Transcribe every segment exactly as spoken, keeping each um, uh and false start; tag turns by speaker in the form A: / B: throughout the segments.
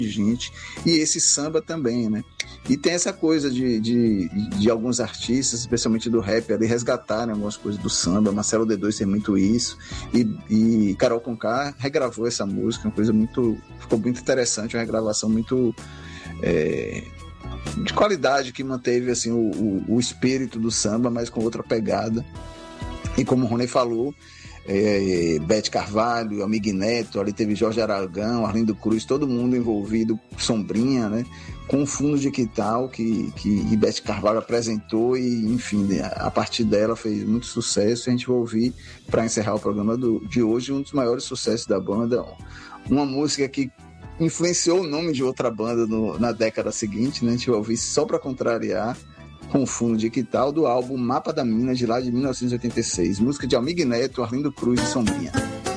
A: de gente, e esse samba também, né? E tem essa coisa de, de, de alguns artistas, especialmente do rap, ali resgatarem algumas coisas do samba. Marcelo D dois tem muito isso, e, e Carol Conká regravou essa música, uma coisa muito, ficou muito interessante, uma regravação muito é, de qualidade, que manteve assim, o, o, o espírito do samba, mas com outra pegada. E como o Rony falou, é, Beth Carvalho, Amigo Neto, ali teve Jorge Aragão, Arlindo Cruz, todo mundo envolvido, Sombrinha, né? Com o fundo de quintal que, que Beth Carvalho apresentou e, enfim, a partir dela fez muito sucesso. A gente vai ouvir, para encerrar o programa do, de hoje, um dos maiores sucessos da banda, uma música que influenciou o nome de outra banda no, na década seguinte, né? A gente vai ouvir Só Pra Contrariar, com o fundo de quintal, do álbum Mapa da Mina, de lá de mil novecentos e oitenta e seis, música de Amigo Neto, Arlindo Cruz e Sombrinha.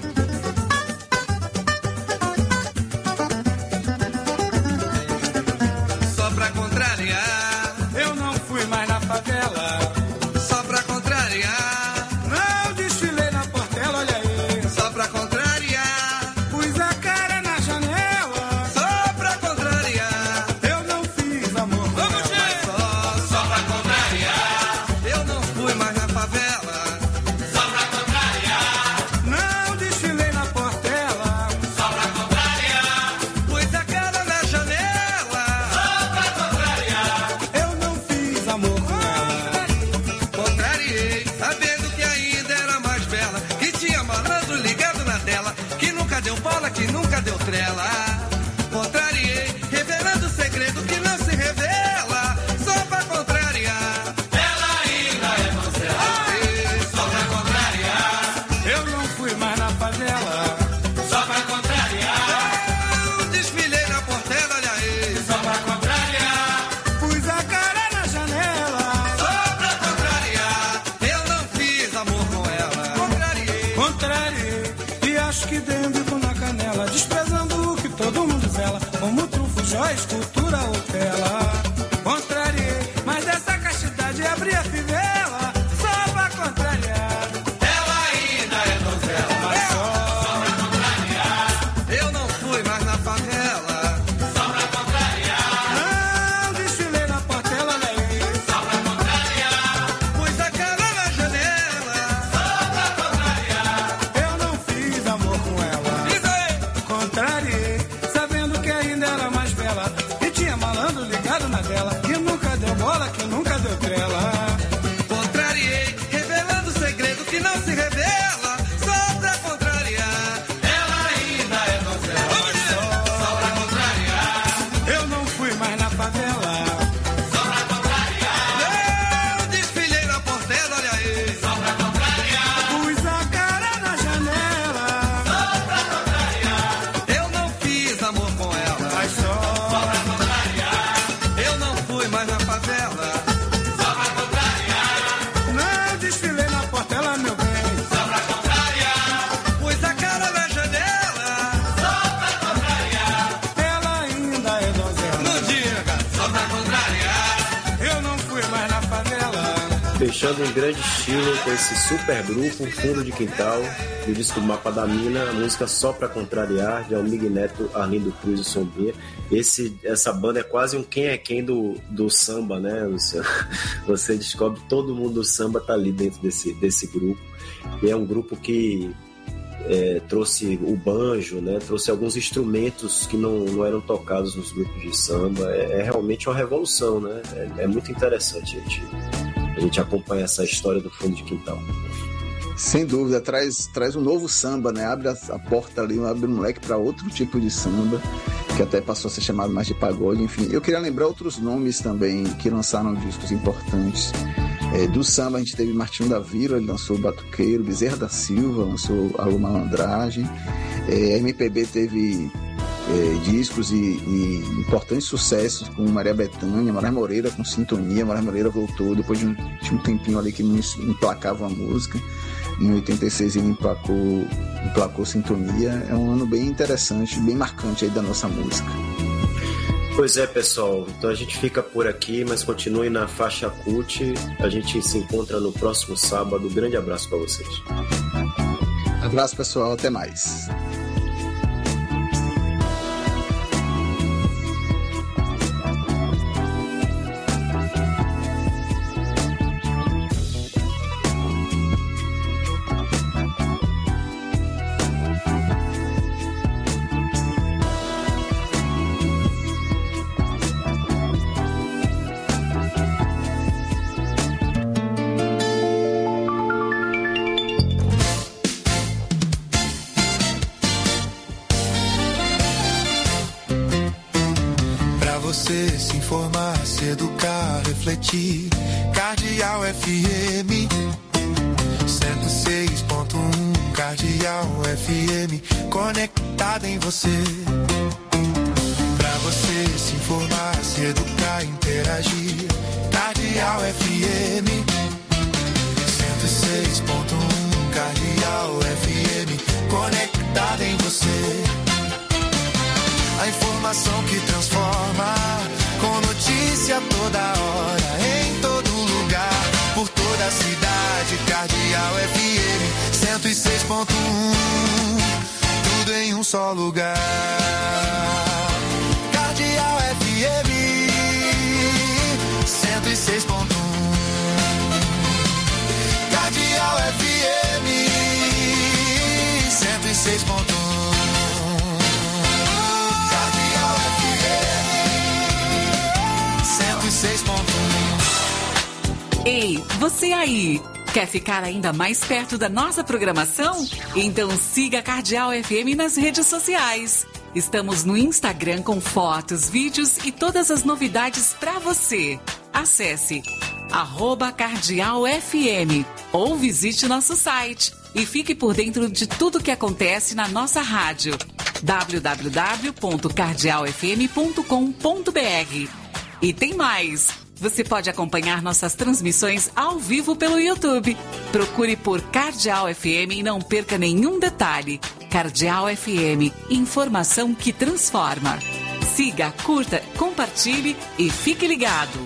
B: Escultura ou tela, contrariei, mas dessa castidade abri a fivela, só pra contrariar. Ela ainda é donzela, mas só, só pra contrariar. Eu não fui mais na favela, só pra contrariar. Não desfilei na portela, daí, só pra contrariar. Pus a cara na janela, só pra contrariar. Eu não fiz amor com ela, diz aí, contrariei, sabendo que ainda era mais bela. E tinha malandro ligado na dela, que nunca deu bola, que nunca deu trela. Contrariei, revelando segredo que não se revela, só pra contrariar. Ela ainda é donzela, só, só pra contrariar. Eu não fui mais na favela, só pra contrariar. Eu desfilei na portela, olha aí, só pra contrariar. Pus a cara na janela, só pra contrariar. Eu não fiz amor com ela, mas só mais na favela, só pra contrariar. Não desfilei na portela, meu bem, só pra contrariar. Pus a cara na janela, só pra contrariar. Ela ainda é donzela, não diga, só pra contrariar. Eu não fui mais na favela.
C: Fechando em grande estilo com esse super grupo, Fundo de Quintal, do disco Mapa da Mina, a música Só Pra Contrariar, de Amigo Neto, Arlindo Cruz e Sombrinha. Esse, essa banda é quase um quem é quem do, do samba, né? Você, você descobre todo mundo do samba tá ali dentro desse, desse grupo. E é um grupo que é, trouxe o banjo, né? Trouxe alguns instrumentos que não, não eram tocados nos grupos de samba. É, é realmente uma revolução, né? É, é muito interessante a gente, a gente acompanhar essa história do Fundo de Quintal.
A: Sem dúvida, traz, traz um novo samba, né? Abre a, a porta ali, abre um leque para outro tipo de samba, que até passou a ser chamado mais de pagode, enfim. Eu queria lembrar outros nomes também que lançaram discos importantes. É, do samba a gente teve Martinho da Vila, ele lançou o Batuqueiro, Bezerra da Silva lançou Alô Malandragem. É, a M P B teve é, discos e, e importantes sucessos com Maria Bethânia, Maria Moreira com Sintonia. Maria Moreira voltou depois de um, de um tempinho ali que não emplacava a música. Em oitenta e seis ele emplacou, emplacou Sintonia. É um ano bem interessante, bem marcante aí da nossa música.
C: Pois é, pessoal, então a gente fica por aqui, mas continue na faixa Cult. A gente se encontra no próximo sábado. Grande abraço para vocês.
A: Abraço, pessoal, até mais.
D: você se informar, se educar, refletir. Cardeal F M cento e seis ponto um, Cardeal F M, conectada em você. Pra você se informar, se educar, interagir. Cardeal F M cento e seis ponto um, Cardeal F M, conectada em você. A informação que transforma, com notícia toda hora, em todo lugar, por toda a cidade. Cardeal F M cento e seis ponto um, tudo em um só lugar. Cardeal F M cento e seis ponto um, Cardeal F M cento e seis ponto um.
E: Ei, você aí, quer ficar ainda mais perto da nossa programação? Então siga a Cardeal F M nas redes sociais. Estamos no Instagram com fotos, vídeos e todas as novidades para você. Acesse arroba Cardeal F M ou visite nosso site e fique por dentro de tudo que acontece na nossa rádio. w w w ponto cardeal f m ponto com ponto b r. E tem mais! Você pode acompanhar nossas transmissões ao vivo pelo YouTube. Procure por Cardeal F M e não perca nenhum detalhe. Cardeal F M, informação que transforma. Siga, curta, compartilhe e fique ligado.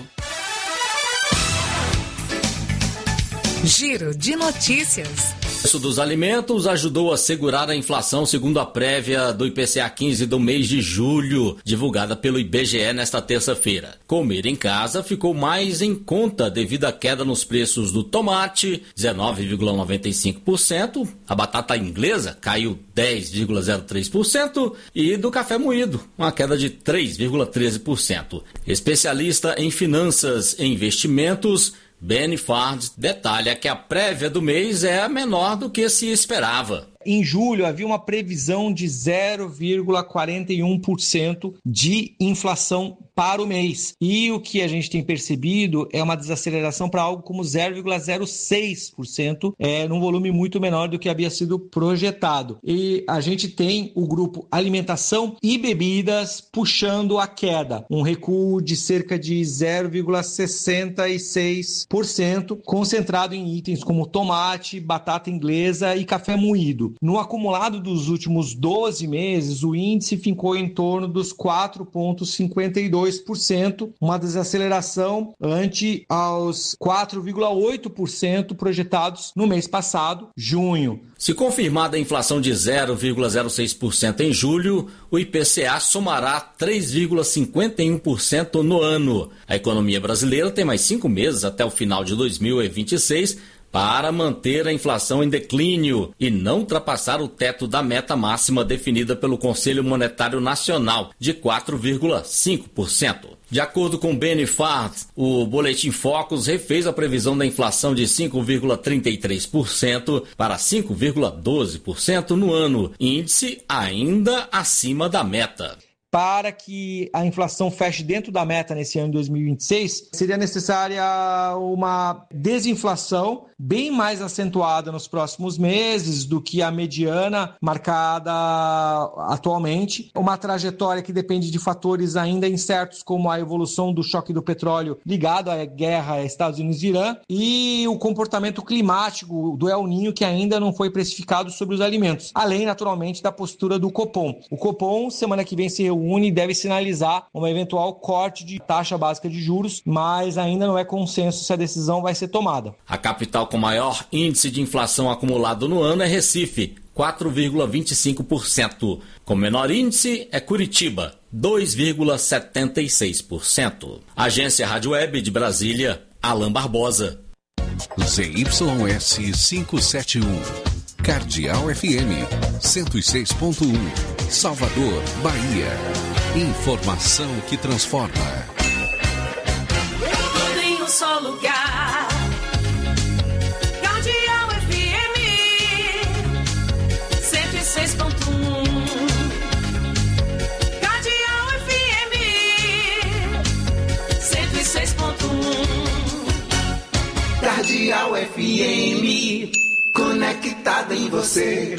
F: Giro de notícias.
G: O preço dos alimentos ajudou a segurar a inflação, segundo a prévia do I P C A quinze do mês de julho, divulgada pelo I B G E nesta terça-feira. Comer em casa ficou mais em conta devido à queda nos preços do tomate, dezenove vírgula noventa e cinco por cento, a batata inglesa caiu dez vírgula zero três por cento e do café moído, uma queda de três vírgula treze por cento. Especialista em finanças e investimentos, Benny Fard detalha que a prévia do mês é menor do que se esperava.
H: Em julho, havia uma previsão de zero vírgula quarenta e um por cento de inflação para o mês. E o que a gente tem percebido é uma desaceleração para algo como zero vírgula zero seis por cento, é, num volume muito menor do que havia sido projetado. E a gente tem o grupo alimentação e bebidas puxando a queda, um recuo de cerca de zero vírgula sessenta e seis por cento, concentrado em itens como tomate, batata inglesa e café moído. No acumulado dos últimos doze meses, o índice ficou em torno dos quatro vírgula cinquenta e dois por cento, uma desaceleração ante aos quatro vírgula oito por cento projetados no mês passado, junho.
G: Se confirmada a inflação de zero vírgula zero seis por cento em julho, o I P C A somará três vírgula cinquenta e um por cento no ano. A economia brasileira tem mais cinco meses até o final de dois mil e vinte e seis para manter a inflação em declínio e não ultrapassar o teto da meta máxima definida pelo Conselho Monetário Nacional, de quatro vírgula cinco por cento. De acordo com Benny Fard, o Boletim Focus refez a previsão da inflação de cinco vírgula trinta e três por cento para cinco vírgula doze por cento no ano, índice ainda acima da meta.
H: Para que a inflação feche dentro da meta nesse ano de dois mil e vinte e seis, seria necessária uma desinflação bem mais acentuada nos próximos meses do que a mediana marcada atualmente. Uma trajetória que depende de fatores ainda incertos, como a evolução do choque do petróleo ligado à guerra Estados Unidos e Irã e o comportamento climático do El Niño, que ainda não foi precificado sobre os alimentos, além, naturalmente, da postura do Copom. O Copom, semana que vem, se reúne e deve sinalizar um eventual corte de taxa básica de juros, mas ainda não é consenso se a decisão vai ser tomada.
G: A capital com maior índice de inflação acumulado no ano é Recife, quatro vírgula vinte e cinco por cento. Com menor índice é Curitiba, dois vírgula setenta e seis por cento. Agência Rádio Web de Brasília, Alan Barbosa.
I: Z Y S quinhentos e setenta e um, Cardeal F M, cento e seis ponto um, Salvador, Bahia. Informação que transforma.
F: Tudo em um só lugar. Cardeal F M cento e seis ponto um. Cardeal F M
J: Cardeal F M, conectada em você.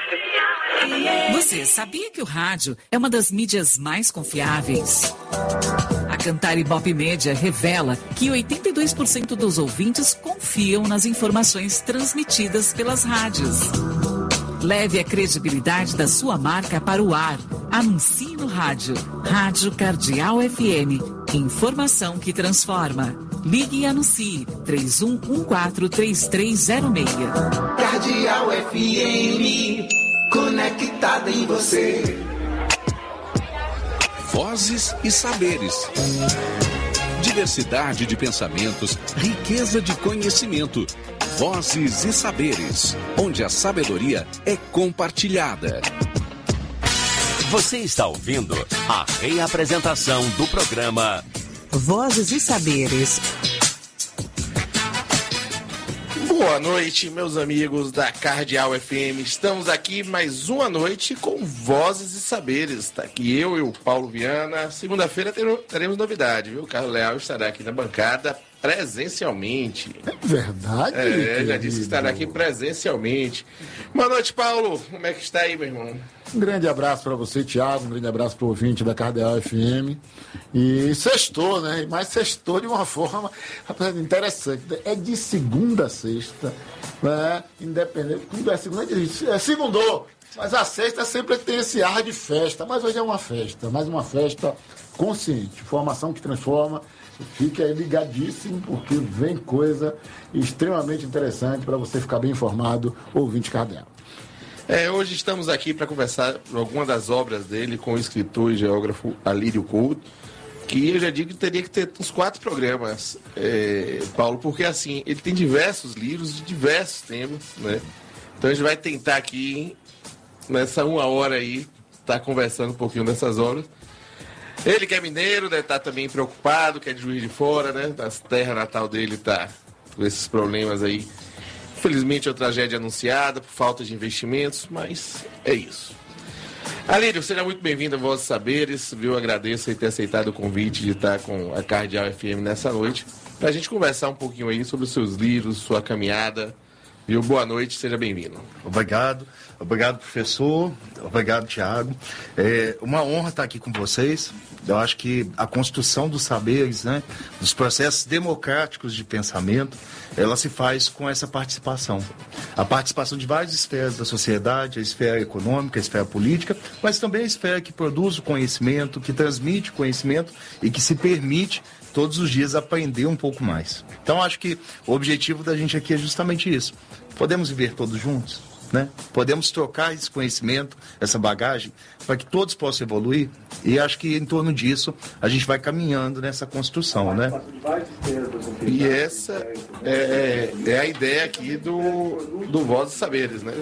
E: Você sabia que o rádio é uma das mídias mais confiáveis? A Cantar Ibope Média revela que oitenta e dois por cento dos ouvintes confiam nas informações transmitidas pelas rádios. Leve a credibilidade da sua marca para o ar. Anuncie no rádio. Rádio Cardeal F M. Informação que transforma. Ligue e anuncie. três um um quatro, três três zero seis.
J: Cardeal F M, conectada em você.
I: Vozes e saberes. Diversidade de pensamentos, riqueza de conhecimento. Vozes e saberes, onde a sabedoria é compartilhada.
K: Você está ouvindo a reapresentação do programa
L: Vozes e Saberes.
M: Boa noite, meus amigos da Cardeal F M. Estamos aqui mais uma noite com Vozes e Saberes. Está aqui eu e o Paulo Viana. Segunda-feira teremos novidade, viu? O Carlos Leal estará aqui na bancada presencialmente.
N: É verdade?
M: É, já disse que estará aqui presencialmente. Boa noite, Paulo. Como é que está aí, meu irmão?
N: Um grande abraço para você, Thiago. Um grande abraço para o ouvinte da Cardeal F M. E sextou, né? Mas sextou de uma forma interessante. É de segunda a sexta, né? Independente. Tudo é segunda, é segundou. Mas a sexta sempre tem esse ar de festa. Mas hoje é uma festa, mais uma festa consciente. Formação que transforma. Fique aí ligadíssimo, porque vem coisa extremamente interessante para você ficar bem informado, ouvinte Cardeal.
M: É, hoje estamos aqui para conversar algumas das obras dele com o escritor e geógrafo Alírio Couto, que eu já digo que teria que ter uns quatro programas, é, Paulo, porque assim, ele tem diversos livros de diversos temas, né? Então a gente vai tentar aqui, nessa uma hora aí, estar tá conversando um pouquinho dessas obras. Ele que é mineiro, deve estar também preocupado, que é de Juiz de Fora, né? A terra natal dele está com esses problemas aí. Infelizmente, é uma tragédia anunciada por falta de investimentos, mas é isso. Alírio, seja muito bem-vindo a Vozes e Saberes, viu? Agradeço aí ter aceitado o convite de estar com a Cardeal F M nessa noite, para a gente conversar um pouquinho aí sobre os seus livros, sua caminhada. Viu? Boa noite, seja bem-vindo.
O: Obrigado, obrigado, professor, obrigado, Thiago. É uma honra estar aqui com vocês. Eu acho que a construção dos saberes, né, dos processos democráticos de pensamento, ela se faz com essa participação. A participação de várias esferas da sociedade, a esfera econômica, a esfera política, mas também a esfera que produz o conhecimento, que transmite o conhecimento e que se permite todos os dias aprender um pouco mais. Então, acho que o objetivo da gente aqui é justamente isso. Podemos viver todos juntos, né? Podemos trocar esse conhecimento, essa bagagem, para que todos possam evoluir. E acho que em torno disso a gente vai caminhando nessa construção, né?
M: E essa é, é a ideia aqui do, do Vozes e Saberes, né?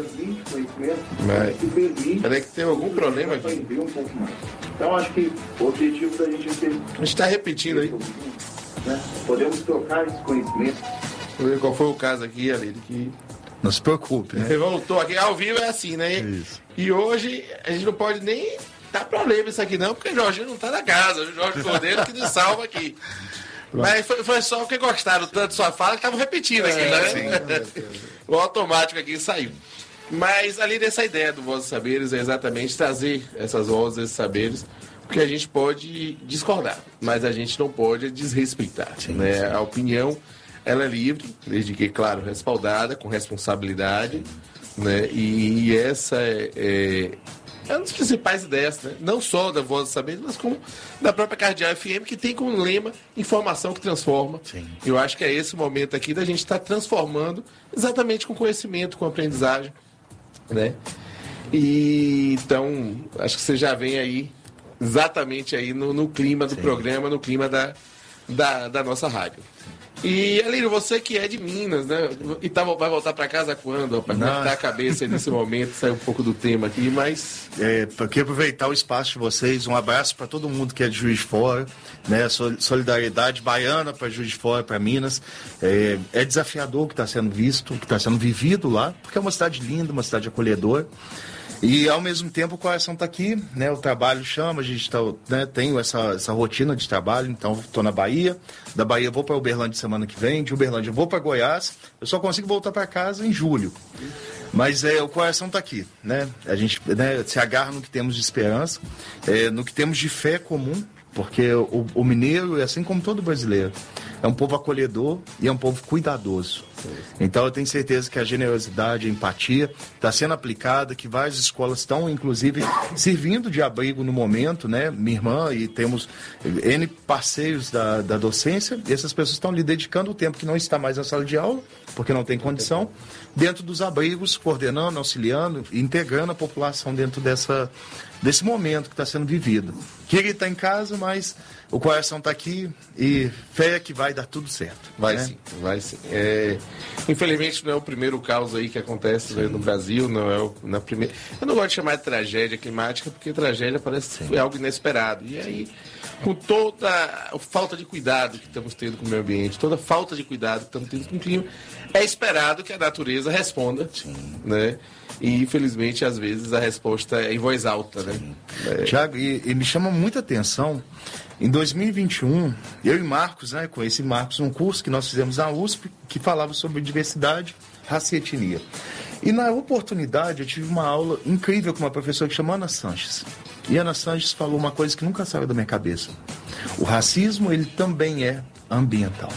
M: Mas, peraí que tem algum problema aqui.
A: Então, acho que o objetivo da gente é ter...
M: A gente está repetindo aí.
A: Né? Podemos trocar esse conhecimento.
M: Vou ver qual foi o caso aqui, Alírio, que...
O: Não se preocupe, né?
M: Ele voltou aqui, ao vivo é assim, né?
O: Isso.
M: E hoje a gente não pode nem dar problema isso aqui não, porque o Jorginho não tá na casa, o Jorge Cordeiro que nos salva aqui. Mas foi, foi só porque gostaram tanto de sua fala que estavam repetindo aqui,
O: é,
M: né? Sim, o automático aqui saiu. Mas ali dessa ideia do Vozes e Saberes é exatamente trazer essas vozes, esses saberes, porque a gente pode discordar, mas a gente não pode desrespeitar, sim, né? Sim. A opinião, ela é livre, desde que, claro, respaldada, com responsabilidade, né? E, e essa é, é, é uma das principais ideias, né? Não só da Voz do Saber, mas como da própria Cardeal F M, que tem como lema informação que transforma. Sim. Eu acho que é esse o momento aqui da gente estar transformando exatamente com conhecimento, com aprendizagem, né? E então, acho que você já vem aí exatamente aí no, no clima do, sim, programa, no clima da, da, da nossa rádio. E, Alírio, você que é de Minas, né? E tá, vai voltar para casa quando? Para cortar a cabeça nesse momento, sair um pouco do tema aqui, mas...
O: É, eu queria aproveitar o espaço de vocês, um abraço para todo mundo que é de Juiz de Fora, né? Solidariedade baiana para Juiz de Fora, para Minas. É, é desafiador o que está sendo visto, o que está sendo vivido lá, porque é uma cidade linda, uma cidade acolhedora. E ao mesmo tempo o coração está aqui, né? O trabalho chama, a gente tá, né, tem essa, essa rotina de trabalho, então estou na Bahia, da Bahia vou para Uberlândia semana que vem, de Uberlândia vou para Goiás, eu só consigo voltar para casa em julho. Mas é, o coração está aqui, né? A gente, né, se agarra no que temos de esperança, é, no que temos de fé comum, porque o, o mineiro, assim como todo brasileiro, é um povo acolhedor e é um povo cuidadoso. Então eu tenho certeza que a generosidade, a empatia está sendo aplicada, que várias escolas estão, inclusive, servindo de abrigo no momento, né? Minha irmã e temos N parceiros da, da docência, e essas pessoas estão lhe dedicando o tempo que não está mais na sala de aula, porque não tem condição, dentro dos abrigos, coordenando, auxiliando e integrando a população dentro dessa, desse momento que está sendo vivido. Queria estar em casa, mas o coração está aqui e fé é que vai dar tudo certo.
M: Vai
O: né?
M: sim, vai sim. É, infelizmente não é o primeiro caos aí que acontece, né, no Brasil, não é o, na primeira. Eu não gosto de chamar de tragédia climática, porque tragédia parece que foi algo inesperado. E aí, com toda a falta de cuidado que estamos tendo com o meio ambiente, toda a falta de cuidado que estamos tendo com o clima, é esperado que a natureza responda, sim, né? E infelizmente às vezes a resposta é em voz alta, né? É...
O: Tiago, e, e me chama muita atenção. Em dois mil e vinte e um, eu e Marcos, né, conheci Marcos num curso que nós fizemos na U S P, que falava sobre diversidade, raça e etnia. E na oportunidade eu tive uma aula incrível com uma professora que chama Ana Sanches. E Ana Sanches falou uma coisa que nunca saiu da minha cabeça. O racismo, ele também é ambiental.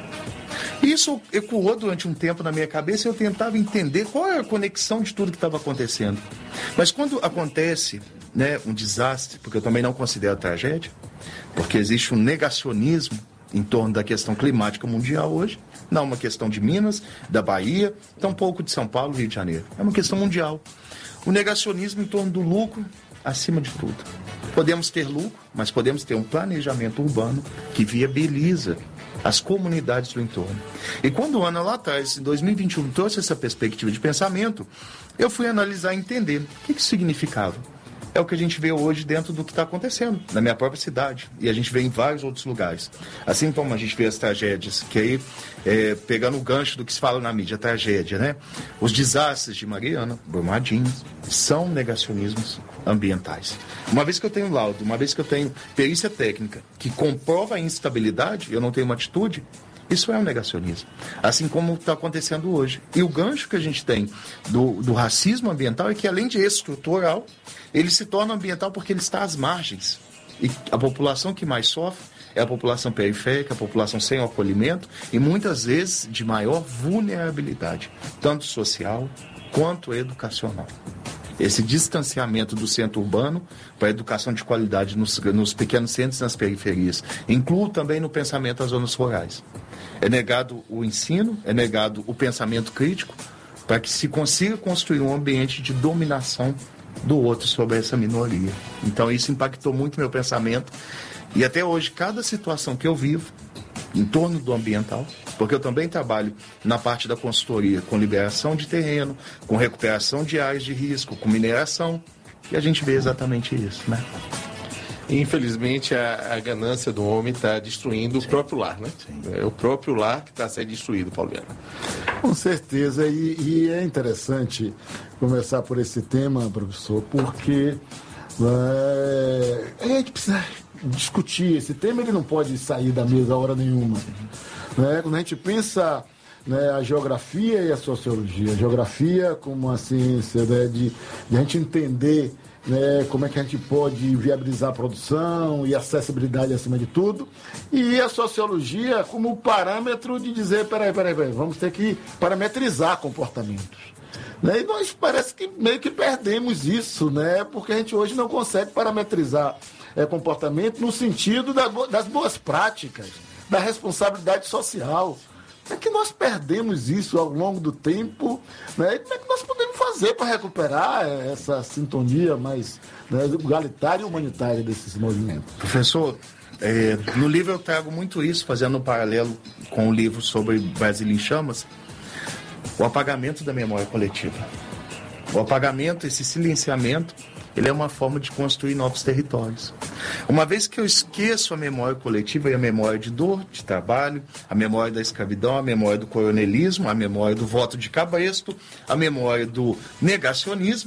O: Isso ecoou durante um tempo na minha cabeça e eu tentava entender qual era a conexão de tudo que estava acontecendo. Mas quando acontece, né, um desastre, porque eu também não considero tragédia, porque existe um negacionismo em torno da questão climática mundial hoje, não uma questão de Minas, da Bahia, tampouco de São Paulo, Rio de Janeiro. É uma questão mundial. O negacionismo em torno do lucro, acima de tudo. Podemos ter lucro, mas podemos ter um planejamento urbano que viabiliza as comunidades do entorno. E quando o Ana lá atrás, em dois mil e vinte e um, trouxe essa perspectiva de pensamento, eu fui analisar e entender o que isso significava. É o que a gente vê hoje dentro do que está acontecendo na minha própria cidade. E a gente vê em vários outros lugares. Assim como a gente vê as tragédias, que aí, é, pegando o gancho do que se fala na mídia, tragédia, né? Os desastres de Mariana, Brumadinho, são negacionismos ambientais. Uma vez que eu tenho laudo, uma vez que eu tenho perícia técnica que comprova a instabilidade, eu não tenho uma atitude, isso é um negacionismo. Assim como está acontecendo hoje. E o gancho que a gente tem do, do racismo ambiental é que, além de estrutural, ele se torna ambiental porque ele está às margens. E a população que mais sofre é a população periférica, a população sem acolhimento e muitas vezes de maior vulnerabilidade, tanto social quanto educacional. Esse distanciamento do centro urbano para a educação de qualidade nos, nos pequenos centros e nas periferias. Incluo também no pensamento as zonas rurais. É negado o ensino, é negado o pensamento crítico para que se consiga construir um ambiente de dominação do outro sobre essa minoria. Então isso impactou muito meu pensamento e até hoje cada situação que eu vivo em torno do ambiental, porque eu também trabalho na parte da consultoria com liberação de terreno, com recuperação de áreas de risco, com mineração, e a gente vê exatamente isso, né?
M: Infelizmente, a, a ganância do homem está destruindo Sim. o próprio lar, né? Sim. É o próprio lar que está sendo destruído, Pauliano.
N: Com certeza, e, e é interessante começar por esse tema, professor, porque é, a gente precisa discutir esse tema, ele não pode sair da mesa a hora nenhuma. Né? Quando a gente pensa, né, a geografia e a sociologia, a geografia como uma ciência, né, de, de a gente entender, né, como é que a gente pode viabilizar a produção e acessibilidade acima de tudo, e a sociologia como parâmetro de dizer, peraí, peraí, peraí, vamos ter que parametrizar comportamentos. Né? E nós parece que meio que perdemos isso, né? Porque a gente hoje não consegue parametrizar é, comportamento no sentido da, das boas práticas, da responsabilidade social. É que nós perdemos isso ao longo do tempo, né? E como é que nós podemos fazer para recuperar essa sintonia mais, né, igualitária e humanitária desses movimentos?
O: Professor, é, no livro eu trago muito isso, fazendo um paralelo com o livro sobre Brasil em Chamas, o apagamento da memória coletiva. O apagamento, esse silenciamento, ele é uma forma de construir novos territórios. Uma vez que eu esqueço a memória coletiva e a memória de dor, de trabalho, a memória da escravidão, a memória do coronelismo, a memória do voto de cabresto, a memória do negacionismo,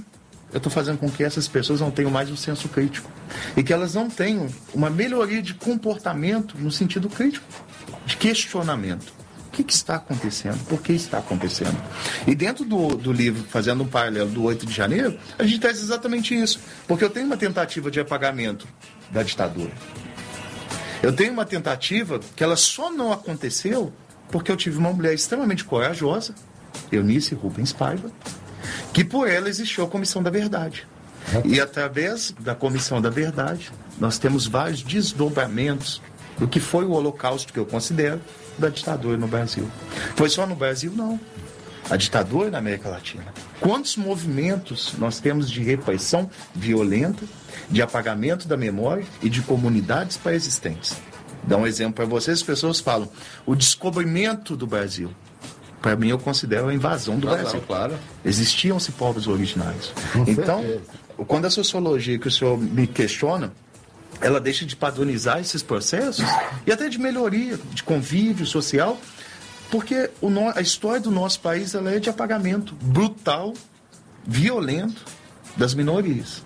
O: eu estou fazendo com que essas pessoas não tenham mais um senso crítico. E que elas não tenham uma melhoria de comportamento no sentido crítico, de questionamento. O que, que está acontecendo? Por que está acontecendo? E dentro do, do livro, fazendo um paralelo do oito de janeiro, a gente traz exatamente isso. Porque eu tenho uma tentativa de apagamento da ditadura. Eu tenho uma tentativa que ela só não aconteceu porque eu tive uma mulher extremamente corajosa, Eunice Rubens Paiva, que por ela existiu a Comissão da Verdade. E através da Comissão da Verdade, nós temos vários desdobramentos do que foi o Holocausto, que eu considero, da ditadura no Brasil. Foi só no Brasil? Não. A ditadura na América Latina. Quantos movimentos nós temos de repressão violenta, de apagamento da memória e de comunidades pré-existentes? Dá um exemplo para vocês, as pessoas falam, o descobrimento do Brasil. Para mim, eu considero a invasão do
M: Claro,
O: Brasil.
M: claro.
O: Existiam-se povos originários.
N: Com
O: Então,
N: certeza.
O: quando a sociologia que o senhor me questiona, ela deixa de padronizar esses processos e até de melhoria, de convívio social, porque o no, a história do nosso país ela é de apagamento brutal, violento das minorias.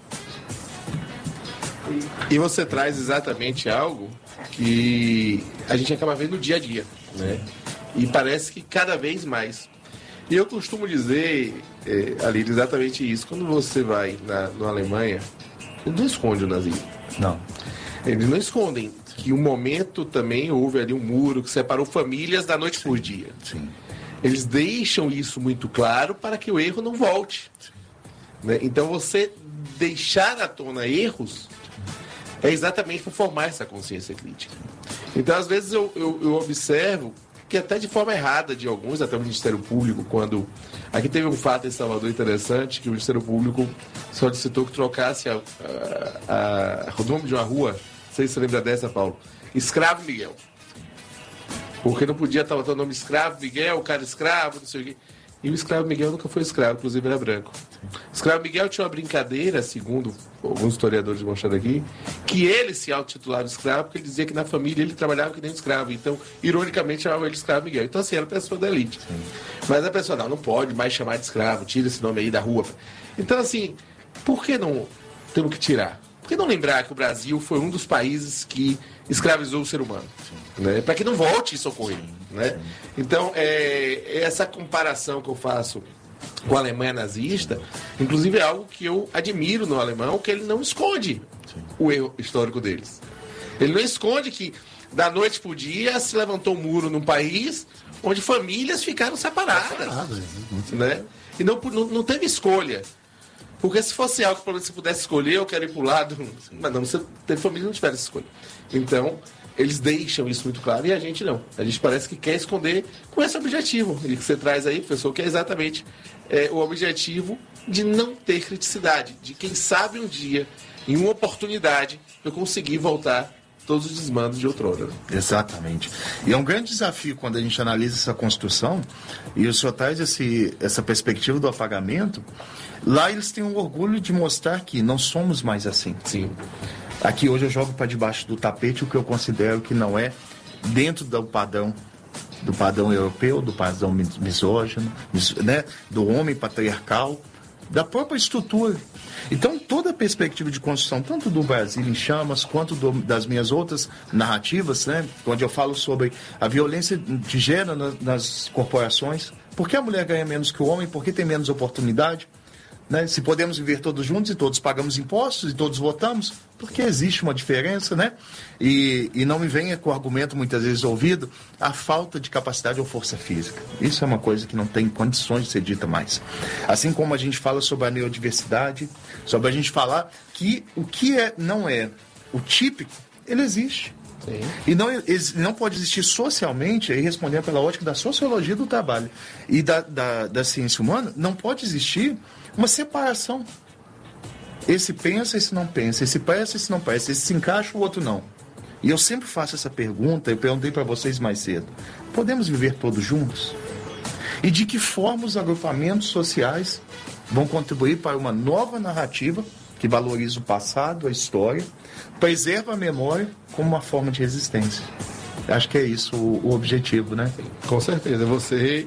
M: E você traz exatamente algo que a gente acaba vendo no dia a dia, né? E parece que cada vez mais. E eu costumo dizer, é, ali, exatamente isso. Quando você vai na, na Alemanha, eles não escondem o nazismo.
O: Não.
M: Eles não escondem que um momento também houve ali um muro que separou famílias da noite por dia.
O: Sim.
M: Eles deixam isso muito claro para que o erro não volte. Né? Então você deixar à tona erros é exatamente para formar essa consciência crítica. Então às vezes eu, eu, eu observo que até de forma errada de alguns, até o Ministério Público, quando... Aqui teve um fato em Salvador interessante, que o Ministério Público solicitou que trocasse a, a, a, o nome de uma rua, não sei se você lembra dessa, Paulo, Escravo Miguel. Porque não podia estar botando o nome Escravo Miguel, o cara escravo, não sei o quê. E o Escravo Miguel nunca foi escravo, inclusive era branco. O Escravo Miguel tinha uma brincadeira, segundo alguns historiadores mostrando aqui, que ele se autotitulava escravo porque ele dizia que na família ele trabalhava que nem escravo. Então, ironicamente, chamavam ele Escravo Miguel. Então, assim, era pessoa da elite. Sim. Mas a pessoa, não, não pode mais chamar de escravo, tira esse nome aí da rua. Então, assim, por que não temos que tirar? Por que não lembrar que o Brasil foi um dos países que escravizou o ser humano? Né? Para que não volte isso a ocorrer. Né? Então, é, essa comparação que eu faço com a Alemanha nazista, inclusive é algo que eu admiro no alemão, que ele não esconde Sim. o erro histórico deles. Ele não esconde que da noite para o dia se levantou um muro num país onde famílias ficaram separadas. separadas né? E não, não, não teve escolha. Porque se fosse algo que você pudesse escolher, eu quero ir para o lado. Mas não, você teve família que não tivesse escolha. Então, eles deixam isso muito claro e a gente não. A gente parece que quer esconder com esse objetivo. E que você traz aí, professor, que é exatamente é, o objetivo de não ter criticidade. De quem sabe um dia, em uma oportunidade, eu conseguir voltar todos os desmandos de outrora.
O: Exatamente. E é um grande desafio quando a gente analisa essa construção e o senhor traz esse, essa perspectiva do apagamento. Lá eles têm um orgulho de mostrar que não somos mais assim.
M: Sim.
O: Aqui hoje eu jogo para debaixo do tapete o que eu considero que não é dentro do padrão, do padrão europeu, do padrão misógino, né, do homem patriarcal, da própria estrutura. Então toda a perspectiva de construção, tanto do Brasil em Chamas, quanto do, das minhas outras narrativas, né, onde eu falo sobre a violência de gênero nas, nas corporações, por que a mulher ganha menos que o homem, por que tem menos oportunidade? Né? Se podemos viver todos juntos e todos pagamos impostos e todos votamos, porque existe uma diferença, né? E, e não me venha com o argumento muitas vezes ouvido, a falta de capacidade ou força física. Isso é uma coisa que não tem condições de ser dita mais. Assim como a gente fala sobre a neurodiversidade, sobre a gente falar que o que é, não é o típico, ele existe. Sim. E não, não pode existir socialmente, aí respondendo pela ótica da sociologia do trabalho e da, da, da ciência humana, não pode existir uma separação. Esse pensa, esse não pensa, esse parece, esse não parece, esse se encaixa, o outro não. E eu sempre faço essa pergunta, eu perguntei para vocês mais cedo, podemos viver todos juntos? E de que forma os agrupamentos sociais vão contribuir para uma nova narrativa que valoriza o passado, a história, preserva a memória como uma forma de resistência? Acho que é isso o, o objetivo, né?
M: Com certeza. Você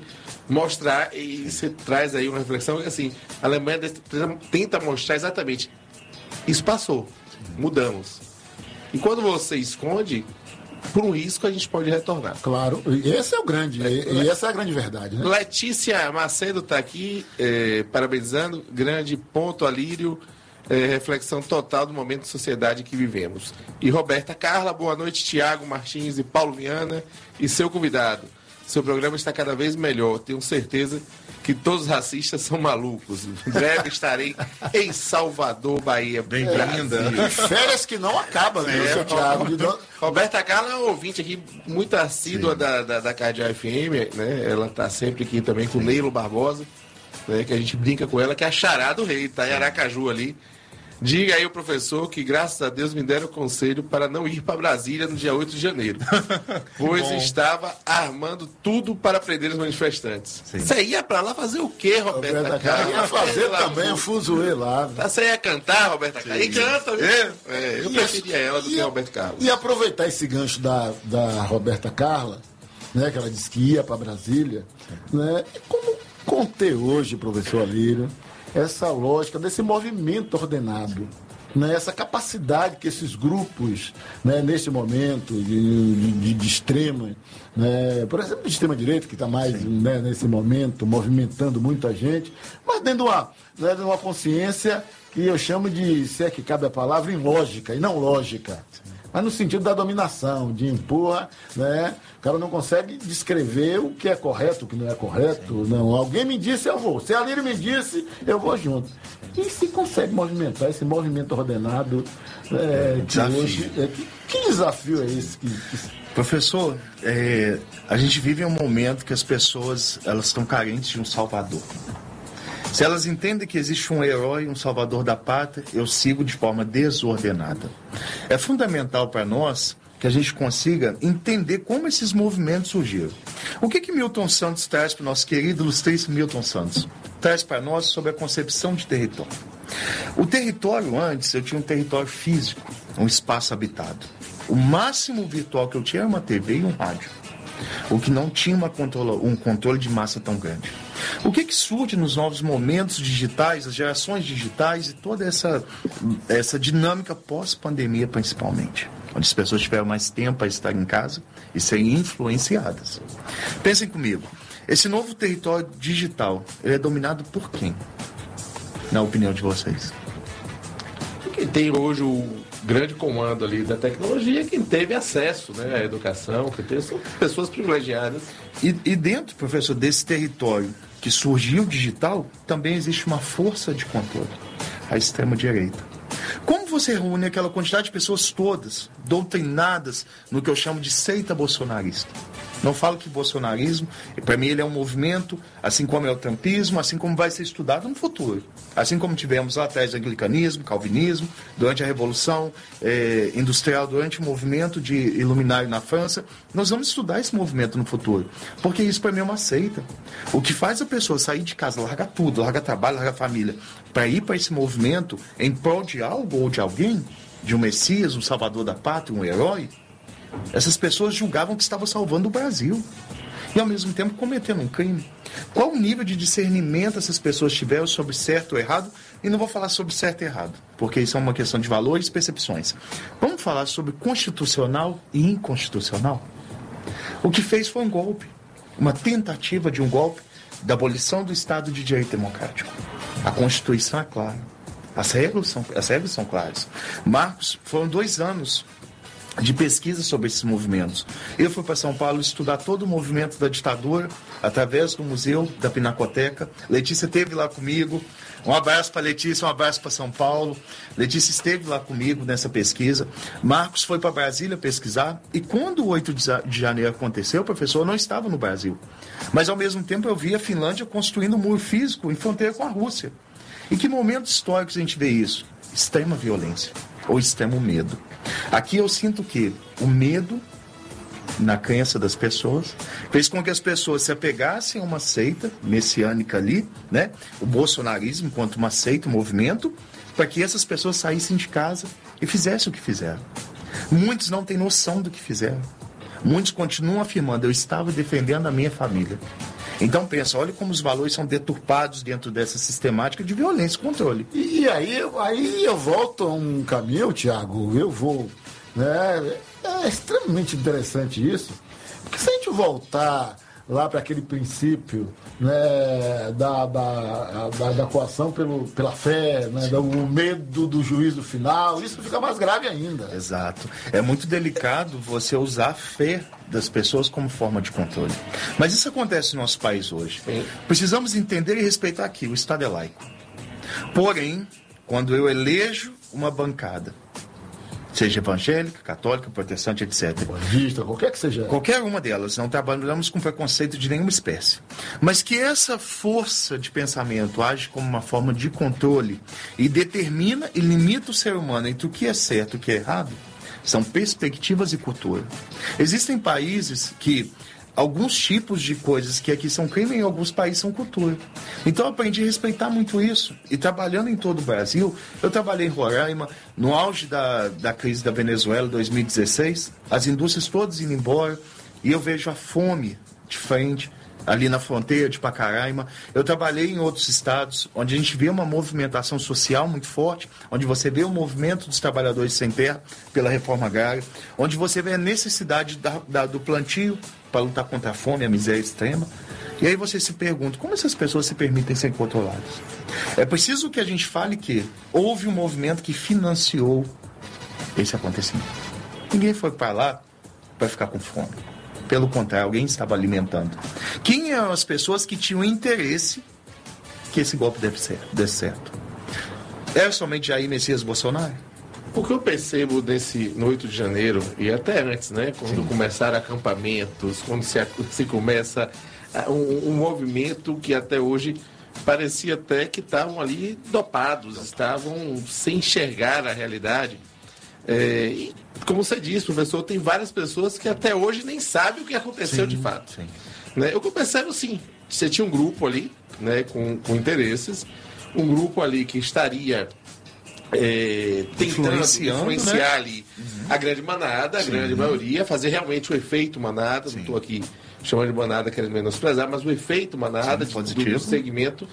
M: mostrar, e você traz aí uma reflexão, que assim, a Alemanha tenta mostrar exatamente, isso passou, mudamos. E quando você esconde, por um risco a gente pode retornar.
N: Claro, esse é o grande, é, e essa é a grande verdade, né?
M: Letícia Macedo está aqui, é, parabenizando, grande ponto, Alírio, é, reflexão total do momento de sociedade que vivemos. E Roberta Carla, boa noite, Tiago Martins e Paulo Viana e seu convidado. Seu programa está cada vez melhor. Tenho certeza que todos os racistas são malucos. Em breve estarei em Salvador, Bahia.
N: Bem-vinda. E férias que não acabam, né, é, seu Thiago?
M: Roberta Carla é um ouvinte aqui muito assídua da, da, da Cardeal F M, né? Ela está sempre aqui também com o Neilo Barbosa, né? Que a gente brinca com ela, que é a chará do rei, tá em Aracaju ali. Diga aí o professor que, graças a Deus, me deram o conselho para não ir para Brasília no dia oito de janeiro. Pois Bom. estava armando tudo para prender os manifestantes. Sim. Você ia para lá fazer o quê, Roberta Carla?
N: Ia fazer lá, também o fuzuê lá.
M: Né? Você ia cantar, Roberta Carla? E canta, viu? É. É, eu preferia ela do que a Roberta Carla.
N: E aproveitar esse gancho da, da Roberta Carla, né, que ela disse que ia para Brasília, né, como conter hoje, professor Alírio, essa lógica desse movimento ordenado, né? Essa capacidade que esses grupos, né, neste momento de, de, de extrema, né, por exemplo, de extrema-direita, que está mais, né, nesse momento movimentando muita gente, mas dentro de uma, né, de uma consciência que eu chamo de, se é que cabe a palavra, ilógica e não lógica. Mas no sentido da dominação, de empurra, né? O cara não consegue descrever o que é correto, o que não é correto. Sim. Não, alguém me disse, eu vou. Se a Lírio me disse, eu vou junto. E se consegue movimentar esse movimento ordenado, é, que hoje, é, que, que desafio é esse? Que, que...
O: Professor, é, a gente vive um momento que as pessoas elas estão carentes de um salvador. Se elas entendem que existe um herói, um salvador da pátria, eu sigo de forma desordenada. É fundamental para nós que a gente consiga entender como esses movimentos surgiram. O que que Milton Santos traz para o nosso querido ilustríssimo Milton Santos? Traz para nós sobre a concepção de território. O território, antes, eu tinha um território físico, um espaço habitado. O máximo virtual que eu tinha era uma T V e um rádio. O que não tinha uma controle, um controle de massa tão grande. O que que surge nos novos momentos digitais, as gerações digitais e toda essa, essa dinâmica pós-pandemia, principalmente, onde as pessoas tiveram mais tempo para estar em casa e serem influenciadas. Pensem comigo, esse novo território digital, ele é dominado por quem? Na opinião de vocês?
M: Quem tem hoje o grande comando ali da tecnologia, quem teve acesso, né, à educação, que tem, são pessoas privilegiadas.
O: E, e dentro, professor, desse território que surgiu digital, também existe uma força de controle, a extrema-direita. Como você reúne aquela quantidade de pessoas todas, doutrinadas no que eu chamo de seita bolsonarista? Não falo que bolsonarismo, para mim ele é um movimento, assim como é o trumpismo, assim como vai ser estudado no futuro. Assim como tivemos lá atrás o anglicanismo, calvinismo, durante a Revolução eh, Industrial, durante o movimento de iluminário na França, nós vamos estudar esse movimento no futuro. Porque isso para mim é uma seita. O que faz a pessoa sair de casa, largar tudo, largar trabalho, largar família, para ir para esse movimento em prol de algo ou de alguém, de um Messias, um salvador da pátria, um herói, essas pessoas julgavam que estavam salvando o Brasil e ao mesmo tempo cometendo um crime. Qual o nível de discernimento essas pessoas tiveram sobre certo ou errado? E não vou falar sobre certo e errado, porque isso é uma questão de valores e percepções. Vamos falar sobre constitucional e inconstitucional. O que fez foi um golpe, uma tentativa de um golpe da abolição do Estado de Direito Democrático. A Constituição é clara, as regras são, as regras são claras. Marcos, foram dois anos de pesquisa sobre esses movimentos. Eu fui para São Paulo estudar todo o movimento da ditadura através do Museu da Pinacoteca. Letícia esteve lá comigo. Um abraço para Letícia, um abraço para São Paulo. Letícia esteve lá comigo nessa pesquisa. Marcos foi para Brasília pesquisar. E quando o oito de janeiro aconteceu, o professor não estava no Brasil. Mas, ao mesmo tempo, eu vi a Finlândia construindo um muro físico em fronteira com a Rússia. Em que momentos históricos a gente vê isso? Extrema violência ou extremo medo. Aqui eu sinto que o medo na crença das pessoas fez com que as pessoas se apegassem a uma seita messiânica ali, né? O bolsonarismo enquanto uma seita, um movimento, para que essas pessoas saíssem de casa e fizessem o que fizeram. Muitos não têm noção do que fizeram. Muitos continuam afirmando, eu estava defendendo a minha família. Então pensa, olha como os valores são deturpados dentro dessa sistemática de violência e controle.
N: E, e aí, aí eu volto a um caminho, Tiago, eu vou... Né, é extremamente interessante isso, porque se a gente voltar lá para aquele princípio, né, da, da, da, da coação pelo, pela fé, né, do medo do juízo final, isso fica mais grave ainda.
O: Exato. É muito delicado você usar a fé das pessoas como forma de controle. Mas isso acontece no nosso país hoje. Sim. Precisamos entender e respeitar aqui, o Estado é laico. Porém, quando eu elejo uma bancada, seja evangélica, católica, protestante, etcétera.
N: Bandista, qualquer que seja.
O: Qualquer uma delas, não trabalhamos com preconceito de nenhuma espécie. Mas que essa força de pensamento age como uma forma de controle e determina e limita o ser humano entre o que é certo e o que é errado, são perspectivas e cultura. Existem países que alguns tipos de coisas que aqui são crime, em alguns países são cultura. Então eu aprendi a respeitar muito isso. E trabalhando em todo o Brasil, eu trabalhei em Roraima, no auge da, da crise da Venezuela, dois mil e dezesseis, as indústrias todas indo embora, e eu vejo a fome de frente, ali na fronteira de Pacaraima. Eu trabalhei em outros estados, onde a gente vê uma movimentação social muito forte, onde você vê o movimento dos trabalhadores sem terra pela reforma agrária, onde você vê a necessidade da, da, do plantio para lutar contra a fome e a miséria extrema. E aí você se pergunta, como essas pessoas se permitem ser controladas? É preciso que a gente fale que houve um movimento que financiou esse acontecimento. Ninguém foi para lá para ficar com fome. Pelo contrário, alguém estava alimentando. Quem eram as pessoas que tinham interesse que esse golpe deve ser, desse certo? Era somente Jair Messias Bolsonaro?
M: O que eu percebo nesse, no oito de janeiro, e até antes, né, quando Sim. começaram acampamentos, quando se, se começa um, um movimento que até hoje parecia até que estavam ali dopados, estavam sem enxergar a realidade. É, e, como você disse, professor, tem várias pessoas que até hoje nem sabem o que aconteceu sim, de fato. Sim. Né? Eu percebo, sim, você tinha um grupo ali, né, com, com interesses, um grupo ali que estaria é, tentando influenciar né? ali uhum. a grande manada, a sim. grande maioria, fazer realmente o efeito manada. Sim. Não estou aqui chamando de manada querendo menosprezar, mas o efeito manada sim, de, do, do segmento.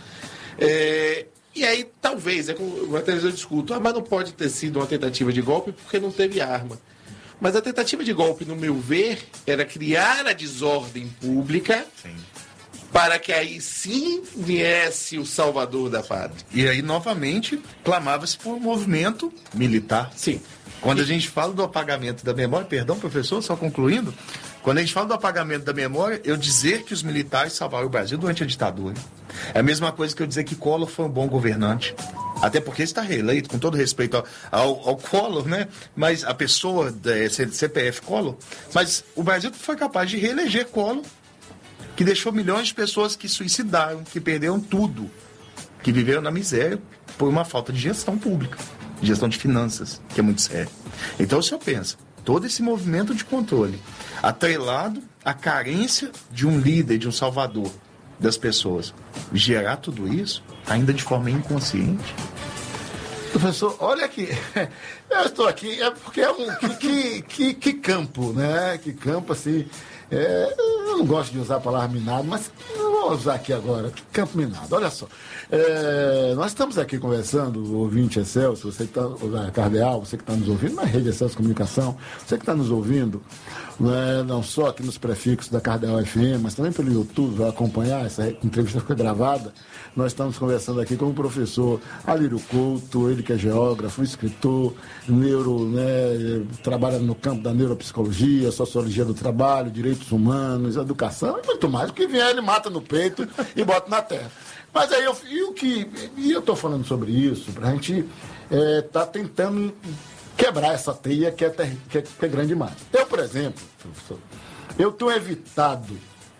M: É, E aí, talvez, é como até eu discuto, ah, mas não pode ter sido uma tentativa de golpe porque não teve arma. Mas a tentativa de golpe, no meu ver, era criar a desordem pública sim. para que aí sim viesse o salvador da pátria.
O: E aí, novamente, clamava-se por um movimento militar.
M: Sim.
O: Quando a gente fala do apagamento da memória, perdão, professor, só concluindo, quando a gente fala do apagamento da memória, eu dizer que os militares salvaram o Brasil durante a ditadura. É a mesma coisa que eu dizer que Collor foi um bom governante. Até porque está reeleito, com todo respeito ao, ao, ao Collor, né? Mas a pessoa da C P F Collor. Mas o Brasil foi capaz de reeleger Collor, que deixou milhões de pessoas que suicidaram, que perderam tudo, que viveram na miséria por uma falta de gestão pública, gestão de finanças, que é muito sério. Então o senhor pensa, todo esse movimento de controle, atrelado à carência de um líder, de um salvador das pessoas, gerar tudo isso, ainda de forma inconsciente.
N: Professor, olha aqui, eu estou aqui, é porque é um, que, que, que, que campo, né? Que campo, assim, é, eu não gosto de usar a palavra minado, mas eu vou usar aqui agora, que campo minado, olha só. É, nós estamos aqui conversando, o ouvinte Excelso, você que está, Cardeal, você que está nos ouvindo, na rede Excelso Comunicação, você que está nos ouvindo, né, não só aqui nos prefixos da Cardeal F M, mas também pelo YouTube, vai acompanhar, essa entrevista foi gravada. Nós estamos conversando aqui com o professor Alírio Couto, ele que é geógrafo, escritor, neuro, né, trabalha no campo da neuropsicologia, sociologia do trabalho, direitos humanos, educação e muito mais. O que vier ele mata no peito e bota na terra. Mas aí eu, e o que, e eu estou falando sobre isso para a gente estar é, tá tentando quebrar essa teia que é, ter, que, é, que é grande demais. Eu, por exemplo, professor, eu tenho evitado,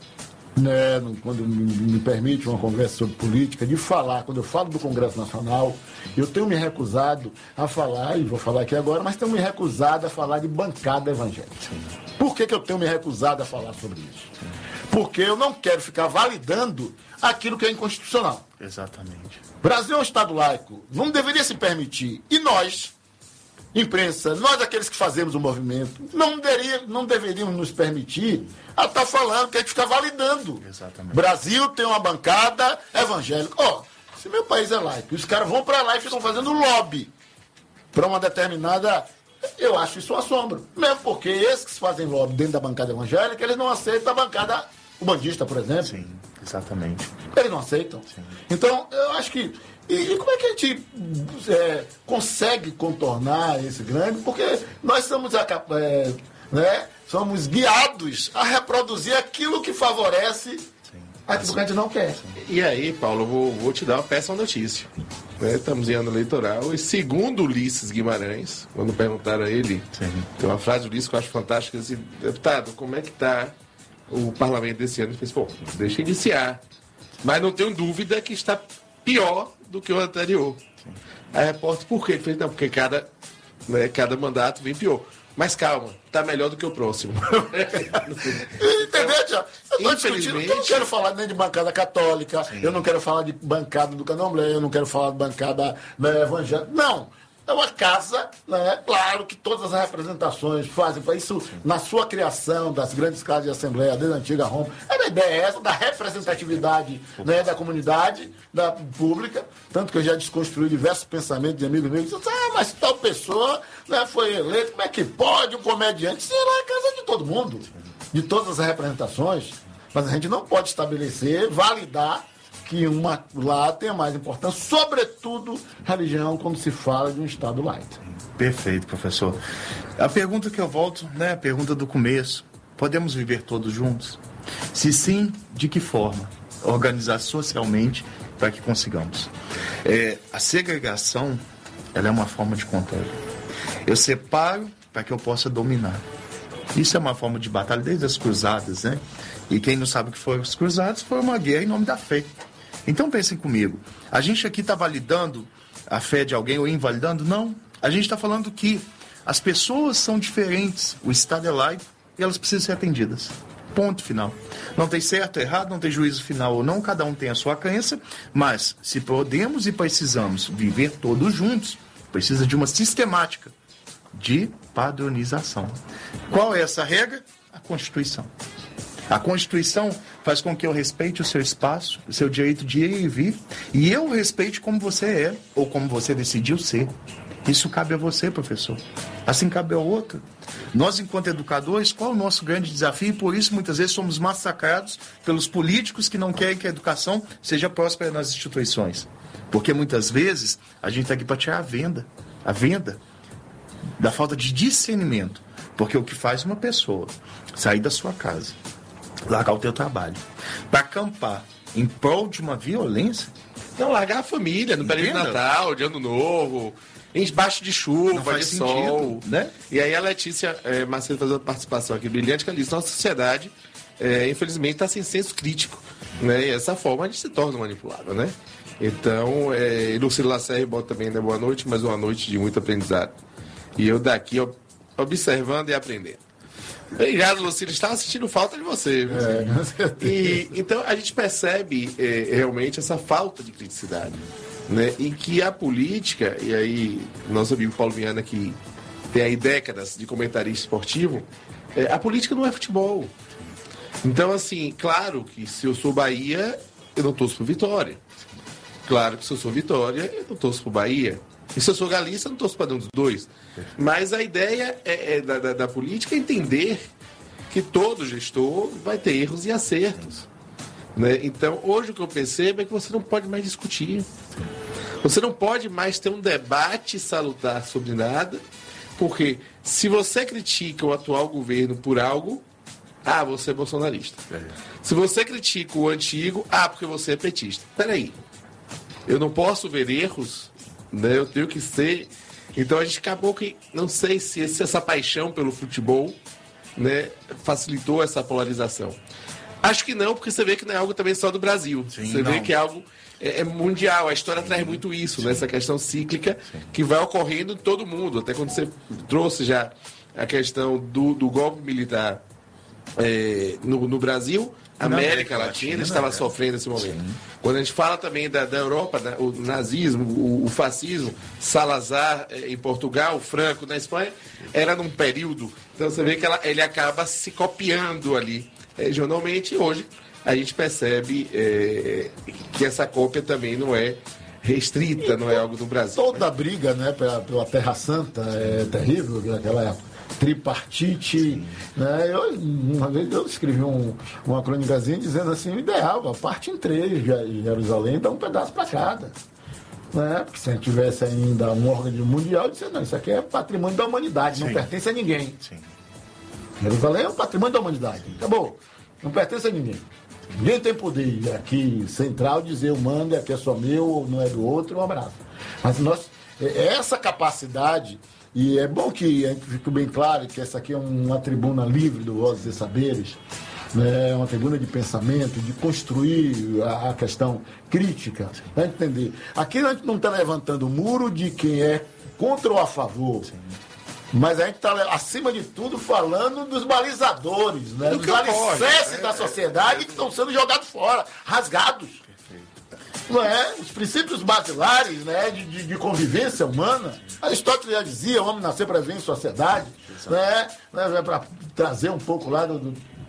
N: né, quando me, me permite uma conversa sobre política, de falar, quando eu falo do Congresso Nacional, eu tenho me recusado a falar, e vou falar aqui agora, mas tenho me recusado a falar de bancada evangélica. Sim. Por que que eu tenho me recusado a falar sobre isso? Sim. Porque eu não quero ficar validando aquilo que é inconstitucional.
O: Exatamente.
N: Brasil é um Estado laico, não deveria se permitir. E nós, imprensa, nós aqueles que fazemos o movimento, não, deveria, não deveríamos nos permitir a estar falando, que a gente fica validando.
O: Exatamente.
N: Brasil tem uma bancada evangélica. Ó, oh, se meu país é laico, os caras vão para lá e ficam fazendo lobby para uma determinada... Eu acho isso um assombro. Mesmo porque esses que fazem lobby dentro da bancada evangélica, eles não aceitam a bancada ubandista, por exemplo.
O: Sim, exatamente.
N: Eles não aceitam. Sim. Então, eu acho que... E, e como é que a gente é, consegue contornar esse grande? Porque nós somos, a, é, né, somos guiados a reproduzir aquilo que favorece Sim. aquilo que a gente não quer.
M: E aí, Paulo, eu vou, vou te dar uma péssima notícia. Né? Estamos em ano eleitoral e segundo Ulisses Guimarães, quando perguntaram a ele, Sim. tem uma frase do Ulisses que eu acho fantástica, assim, deputado, como é que está o parlamento desse ano? Ele fez, pô, deixa iniciar. Mas não tenho dúvida que está pior do que o anterior. Sim. A repórter, por quê? Ele fez, não, porque cada, né, cada mandato vem pior. Mas calma, tá melhor do que o próximo.
N: Entendeu, Tiago? Eu tô discutindo, eu não quero falar nem de bancada católica, Sim. eu não quero falar de bancada do candomblé, eu não quero falar de bancada, né, evangélica. Não! É uma casa, né? Claro que todas as representações fazem para isso. Sim. Na sua criação das grandes casas de assembleia, desde a antiga Roma. A ideia é essa, da representatividade, né, da comunidade, da pública. Tanto que eu já desconstruí diversos pensamentos de amigos meus. Dizendo, ah, mas tal pessoa, né, foi eleita, como é que pode um comediante? Sei lá, é a casa de todo mundo, de todas as representações. Mas a gente não pode estabelecer, validar que uma lá tenha mais importância, sobretudo religião, quando se fala de um Estado laico.
O: Perfeito, professor. A pergunta que eu volto, né, a pergunta do começo, podemos viver todos juntos? Se sim, de que forma? Organizar socialmente para que consigamos. É, a segregação, ela é uma forma de controle. Eu separo para que eu possa dominar. Isso é uma forma de batalha desde as cruzadas, né? E quem não sabe o que foram os cruzados, foi uma guerra em nome da fé. Então pensem comigo, a gente aqui está validando a fé de alguém ou invalidando? Não. A gente está falando que as pessoas são diferentes, o Estado é laico e elas precisam ser atendidas. Ponto final. Não tem certo, errado, não tem juízo final ou não, cada um tem a sua crença, mas se podemos e precisamos viver todos juntos, precisa de uma sistemática de padronização. Qual é essa regra? A Constituição. A Constituição faz com que eu respeite o seu espaço, o seu direito de ir e vir, e eu respeite como você é, ou como você decidiu ser. Isso cabe a você, professor. Assim cabe ao outro. Nós, enquanto educadores, qual é o nosso grande desafio? E por isso, muitas vezes, somos massacrados pelos políticos que não querem que a educação seja próspera nas instituições. Porque, muitas vezes, a gente está aqui para tirar a venda. A venda da falta de discernimento. Porque o que faz uma pessoa sair da sua casa, largar o teu trabalho, para acampar em prol de uma violência...
M: Não, largar a família no período de Natal, de Ano Novo, embaixo de chuva, de sentido, sol. Né? E aí a Letícia é, Macedo fazendo uma participação aqui brilhante, que ela diz, nossa sociedade, é, infelizmente, está sem senso crítico. Né? E essa forma a gente se torna manipulável, né? Então, é, Lucila Lacerre bota também, né, boa noite, mas uma noite de muito aprendizado. E eu daqui, ó, observando e aprendendo. Obrigado, Lucila. Estava sentindo falta de você. É, e, então, a gente percebe é, realmente essa falta de criticidade. Né? E que a política, e aí, nosso amigo Paulo Viana, que tem aí décadas de comentarista esportivo, é, a política não é futebol. Então, assim, claro que se eu sou Bahia, eu não torço por Vitória. Claro que se eu sou Vitória, eu não torço por Bahia. E se eu sou Galícia, eu não torço para nenhum dos dois. Mas a ideia é, é da, da, da política é entender que todo gestor vai ter erros e acertos. Né? Então, hoje o que eu percebo é que você não pode mais discutir. Você não pode mais ter um debate salutar sobre nada, porque se você critica o atual governo por algo, ah, você é bolsonarista. É. Se você critica o antigo, ah, porque você é petista. Peraí, eu não posso ver erros, né? Eu tenho que ser... Então a gente acabou que, não sei se, se essa paixão pelo futebol, né, facilitou essa polarização. Acho que não, porque você vê que não é algo também só do Brasil. Sim, você não. vê que é algo é, é mundial. A história Sim. traz muito isso, né, essa questão cíclica Sim. que vai ocorrendo em todo mundo. Até quando você trouxe já a questão do, do golpe militar é, no, no Brasil, América Latina estava sofrendo nesse momento. Sim. Quando a gente fala também da, da Europa, da, o nazismo, o, o fascismo, Salazar eh, em Portugal, Franco na Espanha, era num período. Então você vê que ela, ele acaba se copiando ali regionalmente. Hoje a gente percebe eh, que essa cópia também não é restrita, não é algo do Brasil.
N: Toda a briga, né, pela, pela Terra Santa é terrível, aquela tripartite, né? Eu, uma vez eu escrevi um, uma crônicazinha dizendo assim, o ideal, a parte em três de Jerusalém dá um pedaço para cada. Né? Porque se a gente tivesse ainda um órgão mundial, dizia, não, isso aqui é patrimônio da humanidade, Sim. não pertence a ninguém. Sim. Jerusalém é um patrimônio da humanidade. Acabou. Não pertence a ninguém. Ninguém tem poder aqui central dizer o mando é que é só meu, não é do outro, um abraço. Mas nós, essa capacidade, e é bom que a gente fique bem claro que essa aqui é uma tribuna livre do Vozes e Saberes, né? É uma tribuna de pensamento, de construir a, a questão crítica, para entender. Aqui a gente não está levantando o muro de quem é contra ou a favor. Sim. Mas a gente está, acima de tudo, falando dos balizadores, né? Do dos alicerces é, da sociedade é, que estão sendo jogados fora, rasgados. Perfeito. Não é? Os princípios basilares, né? de, de, de convivência humana. Aristóteles já dizia, o homem nasceu para viver em sociedade, né? Para trazer um pouco lá do... do...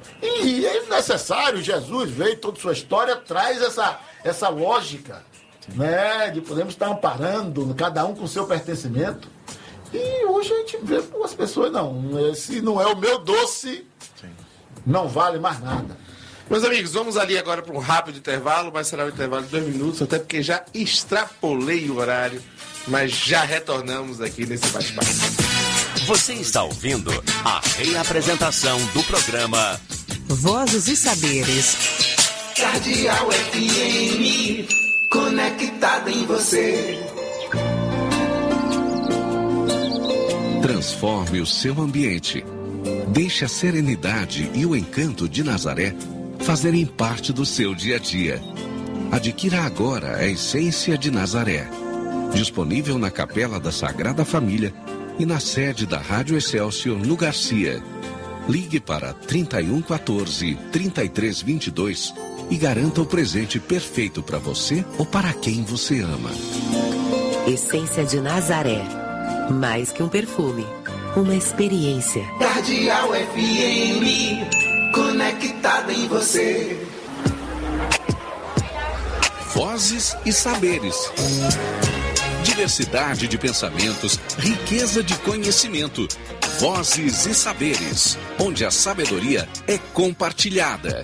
N: E é necessário, Jesus veio, toda sua história traz essa, essa lógica, né? De podermos estar amparando, cada um com o seu pertencimento. E hoje a gente vê as pessoas, não, se não é o meu doce, Sim. não vale mais nada.
M: Meus amigos, vamos ali agora para um rápido intervalo, mas será um intervalo de dois minutos, até porque já extrapolei o horário, mas já retornamos aqui nesse bate-papo.
K: Você está ouvindo a reapresentação do programa
L: Vozes e Saberes.
J: Cardeal F M, conectada em você.
I: Transforme o seu ambiente. Deixe a serenidade e o encanto de Nazaré fazerem parte do seu dia a dia. Adquira agora a Essência de Nazaré. Disponível na Capela da Sagrada Família e na sede da Rádio Excelsior no Garcia. Ligue para trinta e um quatorze, trinta e três vinte e dois e garanta o presente perfeito para você ou para quem você ama.
L: Essência de Nazaré. Mais que um perfume, uma experiência.
J: Cardeal F M, conectada em você.
I: Vozes e Saberes. Diversidade de pensamentos, riqueza de conhecimento. Vozes e Saberes, onde a sabedoria é compartilhada.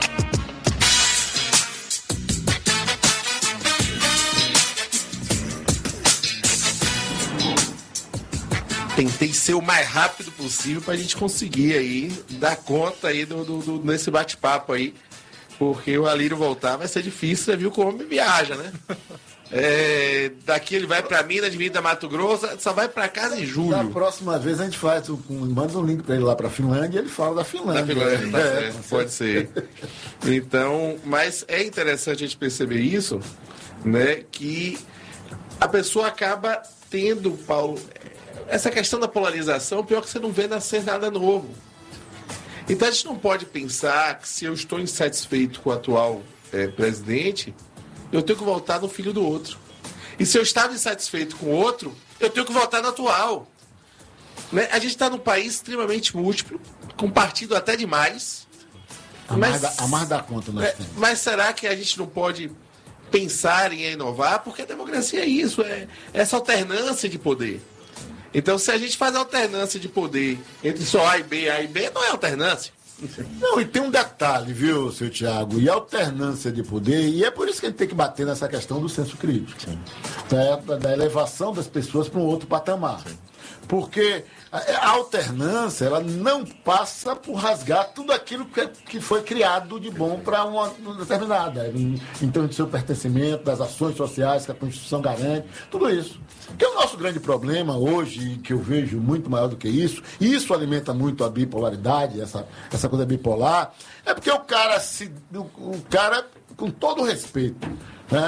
M: Tentei ser o mais rápido possível para a gente conseguir aí dar conta aí do, do, do, nesse bate-papo aí, porque o Alírio voltar vai ser difícil, você viu como o homem viaja, né? É, daqui ele vai para Minas, divisa Mato Grosso, só vai para casa em julho.
N: Da próxima vez a gente faz, um, manda um link para ele lá para Finlândia e ele fala da Finlândia. Da Finlândia,
M: tá é, certo, pode ser. Então, mas é interessante a gente perceber isso, né? Que a pessoa acaba tendo, Paulo, essa questão da polarização, pior que você não vê nascer nada novo. Então a gente não pode pensar que se eu estou insatisfeito com o atual é, presidente, eu tenho que votar no filho do outro. E se eu estava insatisfeito com o outro, eu tenho que votar no atual. Né? A gente está num país extremamente múltiplo, com partido até demais.
N: A mais, mas, da, a mais da conta nós
M: é,
N: temos.
M: Mas será que a gente não pode pensar em inovar? Porque a democracia é isso, é essa alternância de poder. Então, se a gente faz alternância de poder entre só A e B, A e B, não é alternância.
N: Não, e tem um detalhe, viu, seu Tiago? E alternância de poder, e é por isso que a gente tem que bater nessa questão do senso crítico. Da, da elevação das pessoas para um outro patamar. Sim. Porque a, a alternância, ela não passa por rasgar tudo aquilo que, que foi criado de bom para uma, uma determinada. Em, em termos do seu pertencimento, das ações sociais que a Constituição garante, tudo isso. Porque o nosso grande problema hoje, que eu vejo muito maior do que isso, e isso alimenta muito a bipolaridade, essa, essa coisa bipolar, é porque o cara, se, o, o cara, com todo o respeito, né?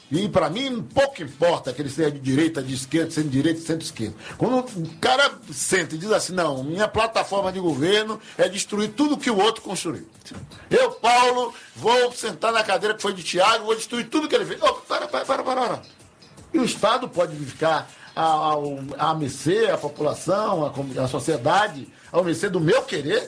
N: E para mim, pouco importa que ele seja de direita, de esquerda, centro-direita, centro-esquerda. Quando o cara senta e diz assim, não, minha plataforma de governo é destruir tudo que o outro construiu. Eu, Paulo, vou sentar na cadeira que foi de Tiago, vou destruir tudo que ele fez. Oh, para, para, para, para, para. E o Estado pode ficar a, a, a mercê, a população, a, a sociedade, a mercê do meu querer.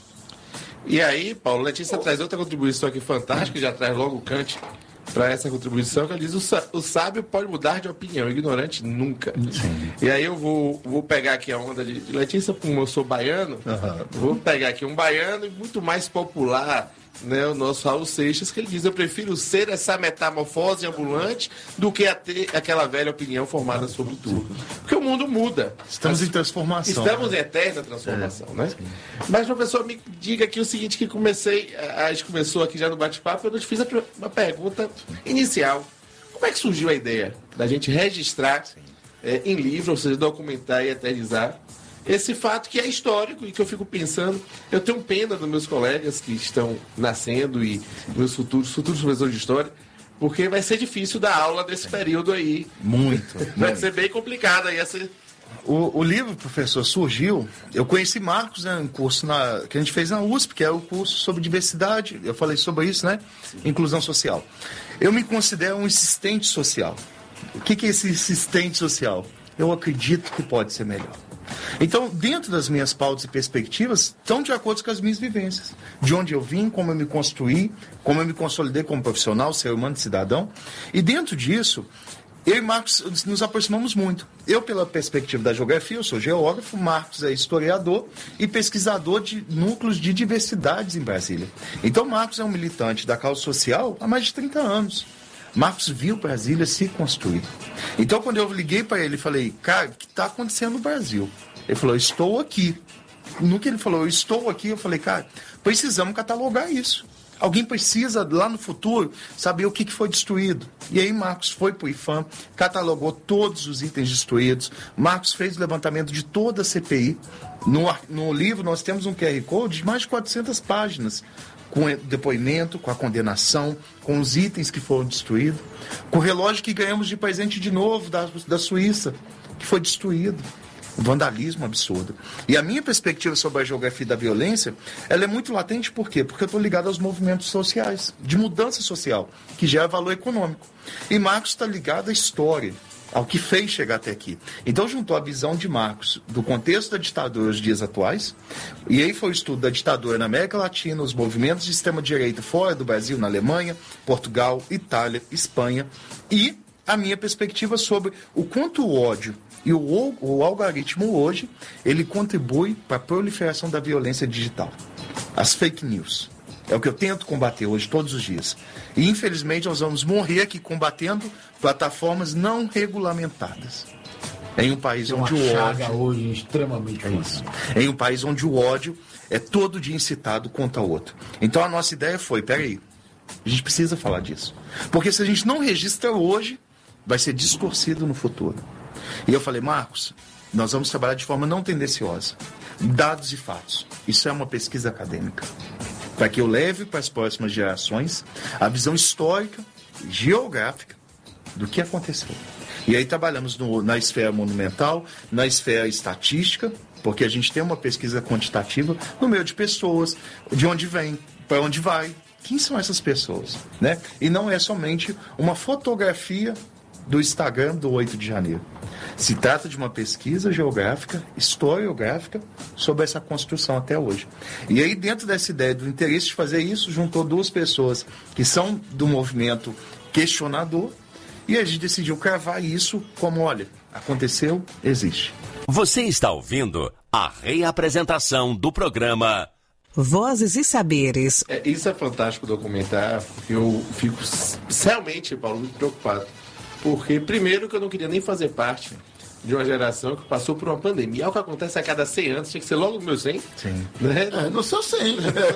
M: E aí, Paulo, Letícia oh. traz outra contribuição aqui fantástica, já traz logo o Kant para essa contribuição, que ela diz, o, o sábio pode mudar de opinião, o ignorante nunca. Sim. E aí eu vou, vou pegar aqui a onda de, de Letícia, como eu sou baiano, uhum. vou pegar aqui um baiano e muito mais popular, né, o nosso Raul Seixas, que ele diz, eu prefiro ser essa metamorfose ambulante do que a ter aquela velha opinião formada sobre tudo. Porque o mundo muda.
O: Estamos As, em transformação.
M: Estamos né? em eterna transformação, é. né? Sim. Mas, professor, me diga aqui o seguinte, que comecei, a gente começou aqui já no bate-papo, eu não te fiz uma pergunta inicial. Como é que surgiu a ideia da gente registrar é, em livro, ou seja, documentar e eternizar esse fato que é histórico e que eu fico pensando, eu tenho pena dos meus colegas que estão nascendo e meus futuros, futuros professores de história, porque vai ser difícil dar aula desse período aí.
O: Muito.
M: Vai
O: muito.
M: ser bem complicado aí essa...
O: O, o livro, professor, surgiu, eu conheci Marcos, né, um curso na, que a gente fez na U S P, que é o curso sobre diversidade, eu falei sobre isso, né? Sim. Inclusão social. Eu me considero um assistente social. O que, que é esse assistente social? Eu acredito que pode ser melhor. Então, dentro das minhas pautas e perspectivas, estão de acordo com as minhas vivências. De onde eu vim, como eu me construí, como eu me consolidei como profissional, ser humano e cidadão. E dentro disso, eu e Marcos nos aproximamos muito. Eu, pela perspectiva da geografia, eu sou geógrafo, Marcos é historiador e pesquisador de núcleos de diversidades em Brasília. Então, Marcos é um militante da causa social há mais de trinta anos. Marcos viu Brasília se construir. Então, quando eu liguei para ele e falei, cara, o que está acontecendo no Brasil? Ele falou, estou aqui. No que ele falou, eu estou aqui, eu falei, cara, precisamos catalogar isso. Alguém precisa, lá no futuro, saber o que, que foi destruído. E aí Marcos foi para o I F A M, catalogou todos os itens destruídos. Marcos fez o levantamento de toda a C P I. No, no livro nós temos um Q R Code de mais de quatrocentas páginas, com o depoimento, com a condenação, com os itens que foram destruídos, com o relógio que ganhamos de presente de novo da, da Suíça, que foi destruído. Vandalismo absurdo. E a minha perspectiva sobre a geografia da violência, ela é muito latente, por quê? Porque eu estou ligado aos movimentos sociais, de mudança social, que gera valor econômico. E Marcos está ligado à história, ao que fez chegar até aqui. Então juntou a visão de Marcos do contexto da ditadura aos dias atuais, e aí foi o estudo da ditadura na América Latina, os movimentos de extrema-direita fora do Brasil, na Alemanha, Portugal, Itália, Espanha, e a minha perspectiva sobre o quanto o ódio e o, o algoritmo hoje, ele contribui para a proliferação da violência digital. As fake news. É o que eu tento combater hoje, todos os dias. E, infelizmente, nós vamos morrer aqui combatendo plataformas não regulamentadas. Em um país onde o ódio...
N: hoje extremamente
O: é isso. Em um país onde o ódio é todo dia incitado contra o outro. Então, a nossa ideia foi, peraí, a gente precisa falar disso. Porque se a gente não registra hoje, vai ser distorcido no futuro. E eu falei, Marcos, nós vamos trabalhar de forma não tendenciosa. Dados e fatos. Isso é uma pesquisa acadêmica. Para que eu leve para as próximas gerações a visão histórica, geográfica do que aconteceu. E aí trabalhamos no, na esfera monumental, na esfera estatística, porque a gente tem uma pesquisa quantitativa no meio de pessoas, de onde vem, para onde vai, quem são essas pessoas, né? E não é somente uma fotografia do Instagram do oito de janeiro. Se trata de uma pesquisa geográfica, historiográfica, sobre essa construção até hoje. E aí, dentro dessa ideia do interesse de fazer isso, juntou duas pessoas que são do movimento questionador, e a gente decidiu cravar isso como, olha, aconteceu, existe.
K: Você está ouvindo a reapresentação do programa
P: Vozes e Saberes.
M: É, isso é fantástico documentar. Eu fico realmente, Paulo, muito preocupado. Porque, primeiro, que eu não queria nem fazer parte de uma geração que passou por uma pandemia. É o que acontece a cada cem anos, tinha que ser logo no meu cem.
O: Sim.
M: Né?
N: É, no seu cem.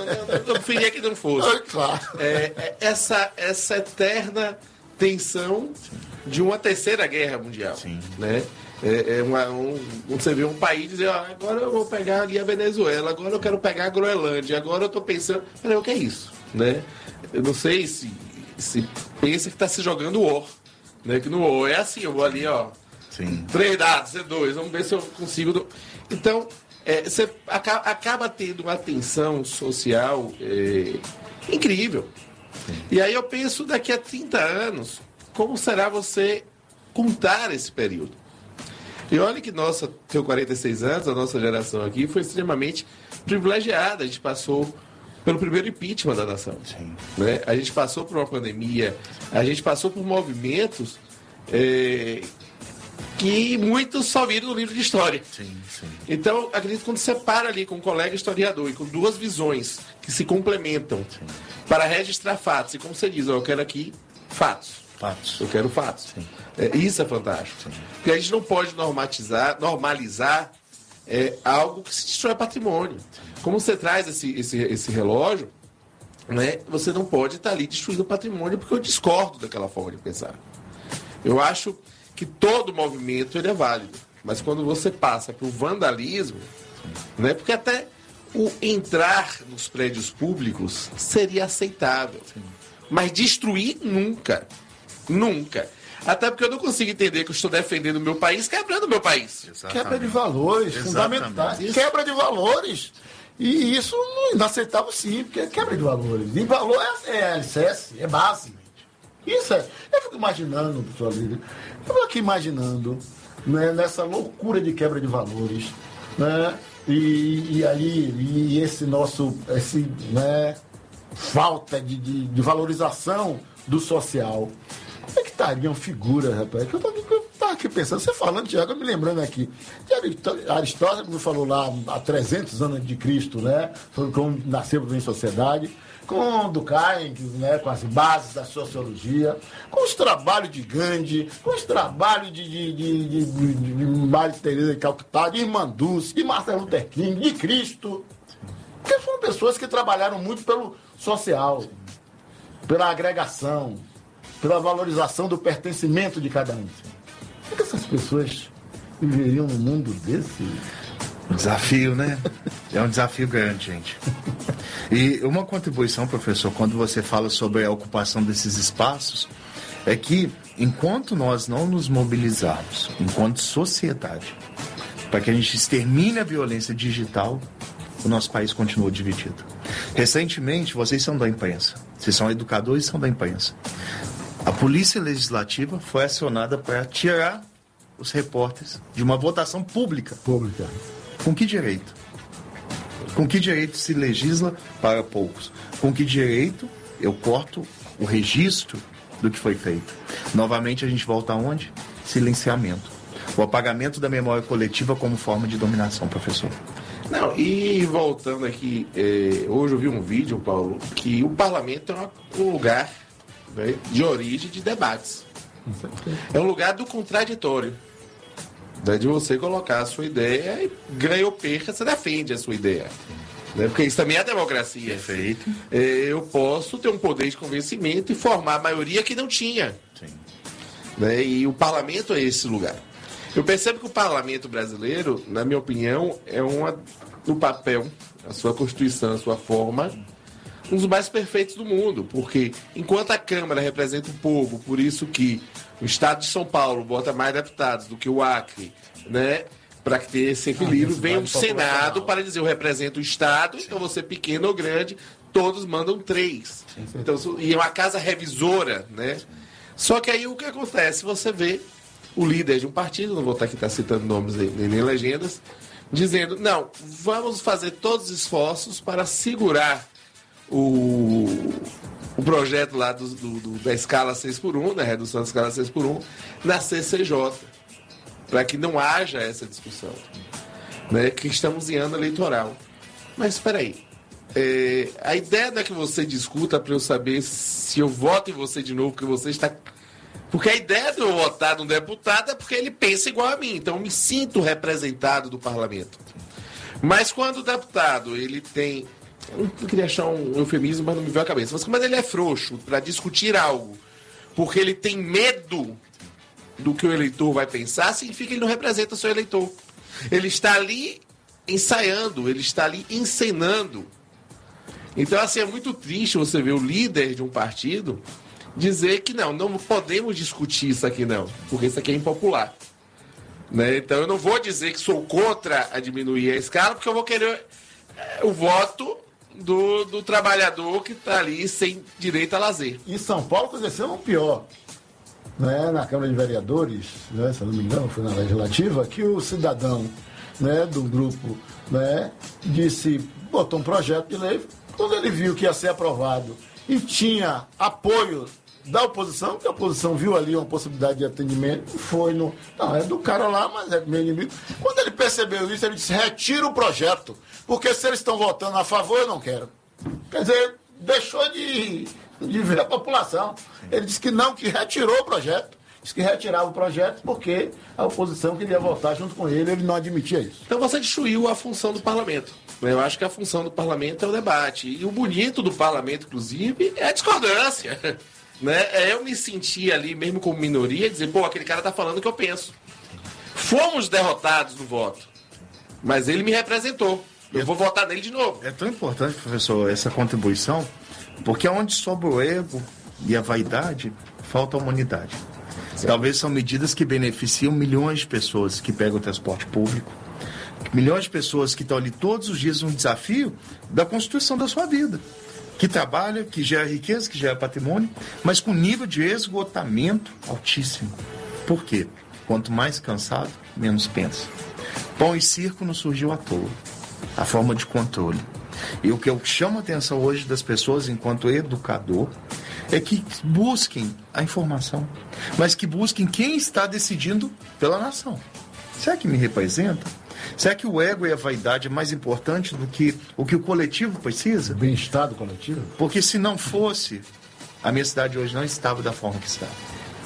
M: Eu preferia que não fosse.
N: É, claro.
M: É, é, essa, essa eterna tensão de uma terceira guerra mundial.
O: Sim.
M: Né? É, é uma, um, você vê um país dizer, ah, agora eu vou pegar ali a Venezuela, agora eu quero pegar a Groenlândia, agora eu estou pensando, peraí, o que é isso? Né? Eu não sei se, se pensa que está se jogando war. Né? Que no é assim, eu vou ali, ó.
O: Sim.
M: Três dados, C dois, vamos ver se eu consigo. Do... Então, é, você acaba, acaba tendo uma atenção social é, incrível. Sim. E aí eu penso, daqui a trinta anos, como será você contar esse período? E olha que nossa, tenho quarenta e seis anos, a nossa geração aqui foi extremamente privilegiada. A gente passou pelo primeiro impeachment da nação.
O: Sim.
M: Né? A gente passou por uma pandemia, a gente passou por movimentos é, que muitos só viram no livro de história.
O: Sim, sim.
M: Então, acredito que quando você para ali com um colega historiador e com duas visões que se complementam sim. para registrar fatos, e como você diz, ó, eu quero aqui fatos.
O: Fatos.
M: Eu quero fatos. É, isso é fantástico. Sim. Porque a gente não pode normatizar, normalizar é, algo que se destrói patrimônio. Como você traz esse, esse, esse relógio, né, você não pode estar ali destruindo o patrimônio, porque eu discordo daquela forma de pensar. Eu acho que todo movimento ele é válido, mas quando você passa para o vandalismo, né, porque até o entrar nos prédios públicos seria aceitável, mas destruir nunca, nunca. Até porque eu não consigo entender que eu estou defendendo o meu país, quebrando o meu país.
N: Exatamente. Quebra de valores
O: Exatamente.
N: fundamentais. Isso. Quebra de valores. E isso não é inaceitável sim, porque é quebra de valores. E valor é, é alicerce, é base. Isso é. Eu fico imaginando, pessoal, eu fico aqui imaginando, né, nessa loucura de quebra de valores, né? E, e aí, e esse nosso, esse, né, falta de, de, de valorização do social. Como é que estariam figuras, rapaz? Que eu estava aqui pensando, você falando, Tiago, eu me lembrando aqui. De Aristóteles me falou lá há trezentos anos de Cristo, né? Sobre como nascemos em sociedade. Com Durkheim, né? Com as bases da sociologia. Com os trabalhos de Gandhi. Com os trabalhos de, de, de, de, de, de Maria Teresa de Calcutá, de Irmã Dulce, de Martin Luther King, de Cristo. Porque foram pessoas que trabalharam muito pelo social, pela agregação, pela valorização do pertencimento de cada um. Como é que essas pessoas viveriam num mundo desse?
O: Um desafio, né? É um desafio grande, gente. E uma contribuição, professor, quando você fala sobre a ocupação desses espaços, é que enquanto nós não nos mobilizarmos, enquanto sociedade, para que a gente extermine a violência digital, o nosso país continua dividido. Recentemente, vocês são da imprensa, vocês são educadores e são da imprensa. A Polícia Legislativa foi acionada para tirar os repórteres de uma votação pública.
N: Pública.
O: Com que direito? Com que direito se legisla para poucos? Com que direito eu corto o registro do que foi feito? Novamente a gente volta aonde? Silenciamento. O apagamento da memória coletiva como forma de dominação, professor.
M: Não, e voltando aqui, é, hoje eu vi um vídeo, Paulo, que o parlamento é um lugar, né, de origem de debates. É um lugar do contraditório. Né, de você colocar a sua ideia e ganha ou perca, você defende a sua ideia. Né, porque isso também é a democracia.
O: Perfeito.
M: É, eu posso ter um poder de convencimento e formar a maioria que não tinha.
O: Sim.
M: Né, e o parlamento é esse lugar. Eu percebo que o parlamento brasileiro, na minha opinião, é uma, no papel, a sua constituição, a sua forma, um dos mais perfeitos do mundo, porque enquanto a Câmara representa o povo, por isso que o Estado de São Paulo bota mais deputados do que o Acre, né, para ter esse equilíbrio, ah, vem o Senado para dizer eu represento o Estado, então você pequeno ou grande, todos mandam três. Então, e é uma casa revisora, né? Só que aí o que acontece? Você vê o líder de um partido, não vou estar aqui estar citando nomes nem, nem legendas, dizendo, não, vamos fazer todos os esforços para segurar o, o projeto lá do, do, do, da escala seis por um, da redução da escala seis por um, na C C J, para que não haja essa discussão, né, que estamos em ano eleitoral. Mas espera aí, é, a ideia não é que você discuta para eu saber se eu voto em você de novo, porque você está... Porque a ideia de eu votar num deputado é porque ele pensa igual a mim. Então eu me sinto representado do parlamento. Mas quando o deputado, ele tem... Eu não queria achar um eufemismo, mas não me veio à cabeça. Mas quando ele é frouxo para discutir algo, porque ele tem medo do que o eleitor vai pensar, significa que ele não representa o seu eleitor. Ele está ali ensaiando, ele está ali encenando. Então, assim, é muito triste você ver o líder de um partido dizer que não, não podemos discutir isso aqui não, porque isso aqui é impopular. Né? Então eu não vou dizer que sou contra a diminuir a escala, porque eu vou querer é, o voto do, do trabalhador que está ali sem direito a lazer.
N: Em São Paulo aconteceu um pior. Né? Na Câmara de Vereadores, né? Se eu não me engano, foi na Legislativa, que o cidadão, né, do grupo, né, disse, botou um projeto de lei, quando ele viu que ia ser aprovado e tinha apoio da oposição, que a oposição viu ali uma possibilidade de atendimento, foi no... Não, é do cara lá, mas é meu inimigo. Quando ele percebeu isso, ele disse, retira o projeto, porque se eles estão votando a favor, eu não quero. Quer dizer, deixou de, de ver a população. Ele disse que não, que retirou o projeto. Disse que retirava o projeto porque a oposição queria votar junto com ele, ele não admitia isso.
M: Então você destruiu a função do parlamento. Eu acho que a função do parlamento é o debate. E o bonito do parlamento, inclusive, é a discordância. Né? É eu me sentir ali, mesmo como minoria, dizer, pô, aquele cara tá falando o que eu penso. Fomos derrotados no voto, mas ele me representou. Eu é, vou votar nele de novo.
O: É tão importante, professor, essa contribuição, porque onde sobra o ego e a vaidade, falta a humanidade. Certo. Talvez são medidas que beneficiam milhões de pessoas que pegam o transporte público, milhões de pessoas que estão ali todos os dias no desafio da constituição da sua vida. Que trabalha, que gera riqueza, que gera patrimônio, mas com nível de esgotamento altíssimo. Por quê? Quanto mais cansado, menos pensa. Pão e circo não surgiu à toa. A forma de controle. E o que eu chamo a atenção hoje das pessoas, enquanto educador, é que busquem a informação, mas que busquem quem está decidindo pela nação. Será que me representa? Será que o ego e a vaidade é mais importante do que o que o coletivo precisa?
N: Bem-estar do coletivo?
O: Porque se não fosse, a minha cidade hoje não estava da forma que está.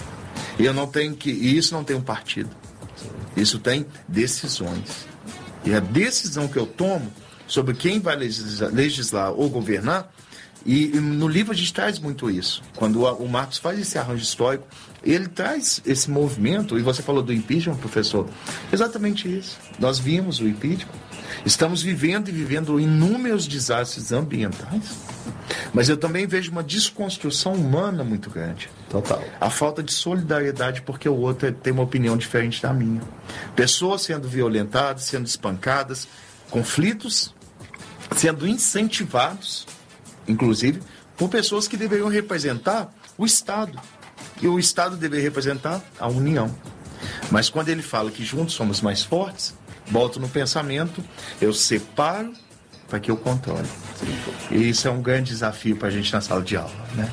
O: E eu não tenho que, e isso não tem um partido. Isso tem decisões. E a decisão que eu tomo sobre quem vai legislar, legislar ou governar, e, e no livro a gente traz muito isso. Quando o, o Marcos faz esse arranjo histórico, ele traz esse movimento, e você falou do impeachment, professor, exatamente isso. Nós vimos o impeachment, estamos vivendo e vivendo inúmeros desastres ambientais, mas eu também vejo uma desconstrução humana muito grande.
N: Total.
O: A falta de solidariedade porque o outro tem uma opinião diferente da minha. Pessoas sendo violentadas, sendo espancadas, conflitos sendo incentivados, inclusive, por pessoas que deveriam representar o Estado. E o Estado deveria representar a União. Mas quando ele fala que juntos somos mais fortes, volto no pensamento, eu separo para que eu controle. E isso é um grande desafio para a gente na sala de aula, né?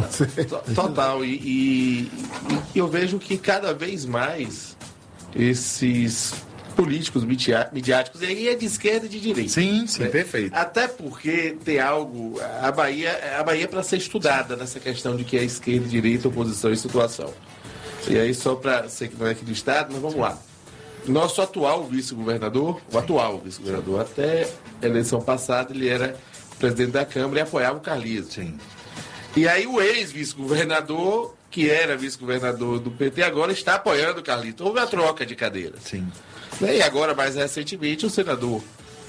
M: Total. E, e, e eu vejo que cada vez mais esses políticos midiáticos, e aí é de esquerda e de direita.
O: Sim, sim,
M: né?
O: Perfeito.
M: Até porque tem algo, a Bahia, a Bahia é para ser estudada nessa questão de que é esquerda, direita, oposição e situação. E aí só para ser que não é aqui do estado, mas vamos lá. Nosso atual vice-governador, o atual vice-governador, até a eleição passada ele era presidente da Câmara e apoiava o Carlismo.
O: Sim.
M: E aí o ex-vice-governador, que era vice-governador do P T, agora está apoiando o Carlismo. Houve a troca de cadeiras.
O: Sim.
M: E agora, mais recentemente, o senador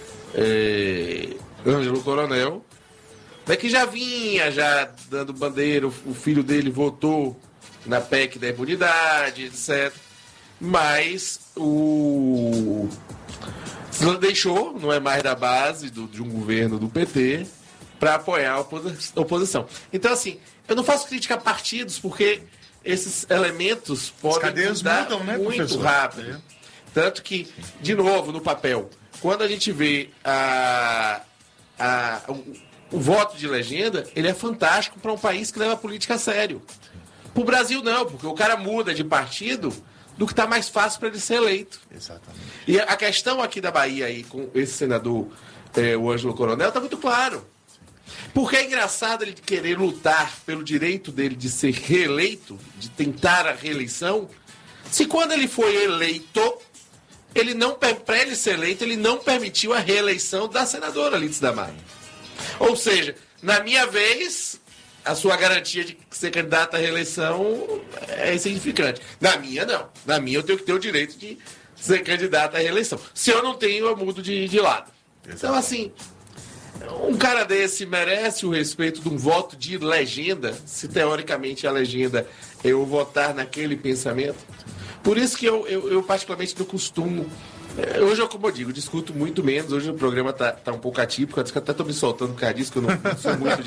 M: é, Ângelo Coronel, né, que já vinha já dando bandeira, o, o filho dele votou na P E C da imunidade, etcétera. Mas o deixou, não é mais da base do, de um governo do P T, para apoiar a oposi- oposição. Então, assim, eu não faço crítica a partidos, porque esses elementos podem mudar mudam, né, muito professor? rápido. É. Tanto que, de novo, no papel, quando a gente vê a, a, o, o voto de legenda, ele é fantástico para um país que leva a política a sério. Para o Brasil, não, porque o cara muda de partido do que está mais fácil para ele ser eleito.
O: Exatamente.
M: E a questão aqui da Bahia, aí, com esse senador, é, o Ângelo Coronel, está muito claro. Porque é engraçado ele querer lutar pelo direito dele de ser reeleito, de tentar a reeleição, se quando ele foi eleito, ele não, para ele ser eleito, ele não permitiu a reeleição da senadora Lídice da Maia. Ou seja, na minha vez, a sua garantia de ser candidato à reeleição é insignificante. Na minha, não. Na minha, eu tenho que ter o direito de ser candidato à reeleição. Se eu não tenho, eu mudo de, de lado. Exatamente. Então, assim, Um cara desse merece o respeito de um voto de legenda, se teoricamente a legenda é eu votar naquele pensamento? Por isso que eu, eu, eu particularmente não costumo. Hoje, eu, como eu digo, discuto muito menos. Hoje o programa tá, tá um pouco atípico. Eu até estou me soltando por causa disso, que eu não, não sou muito de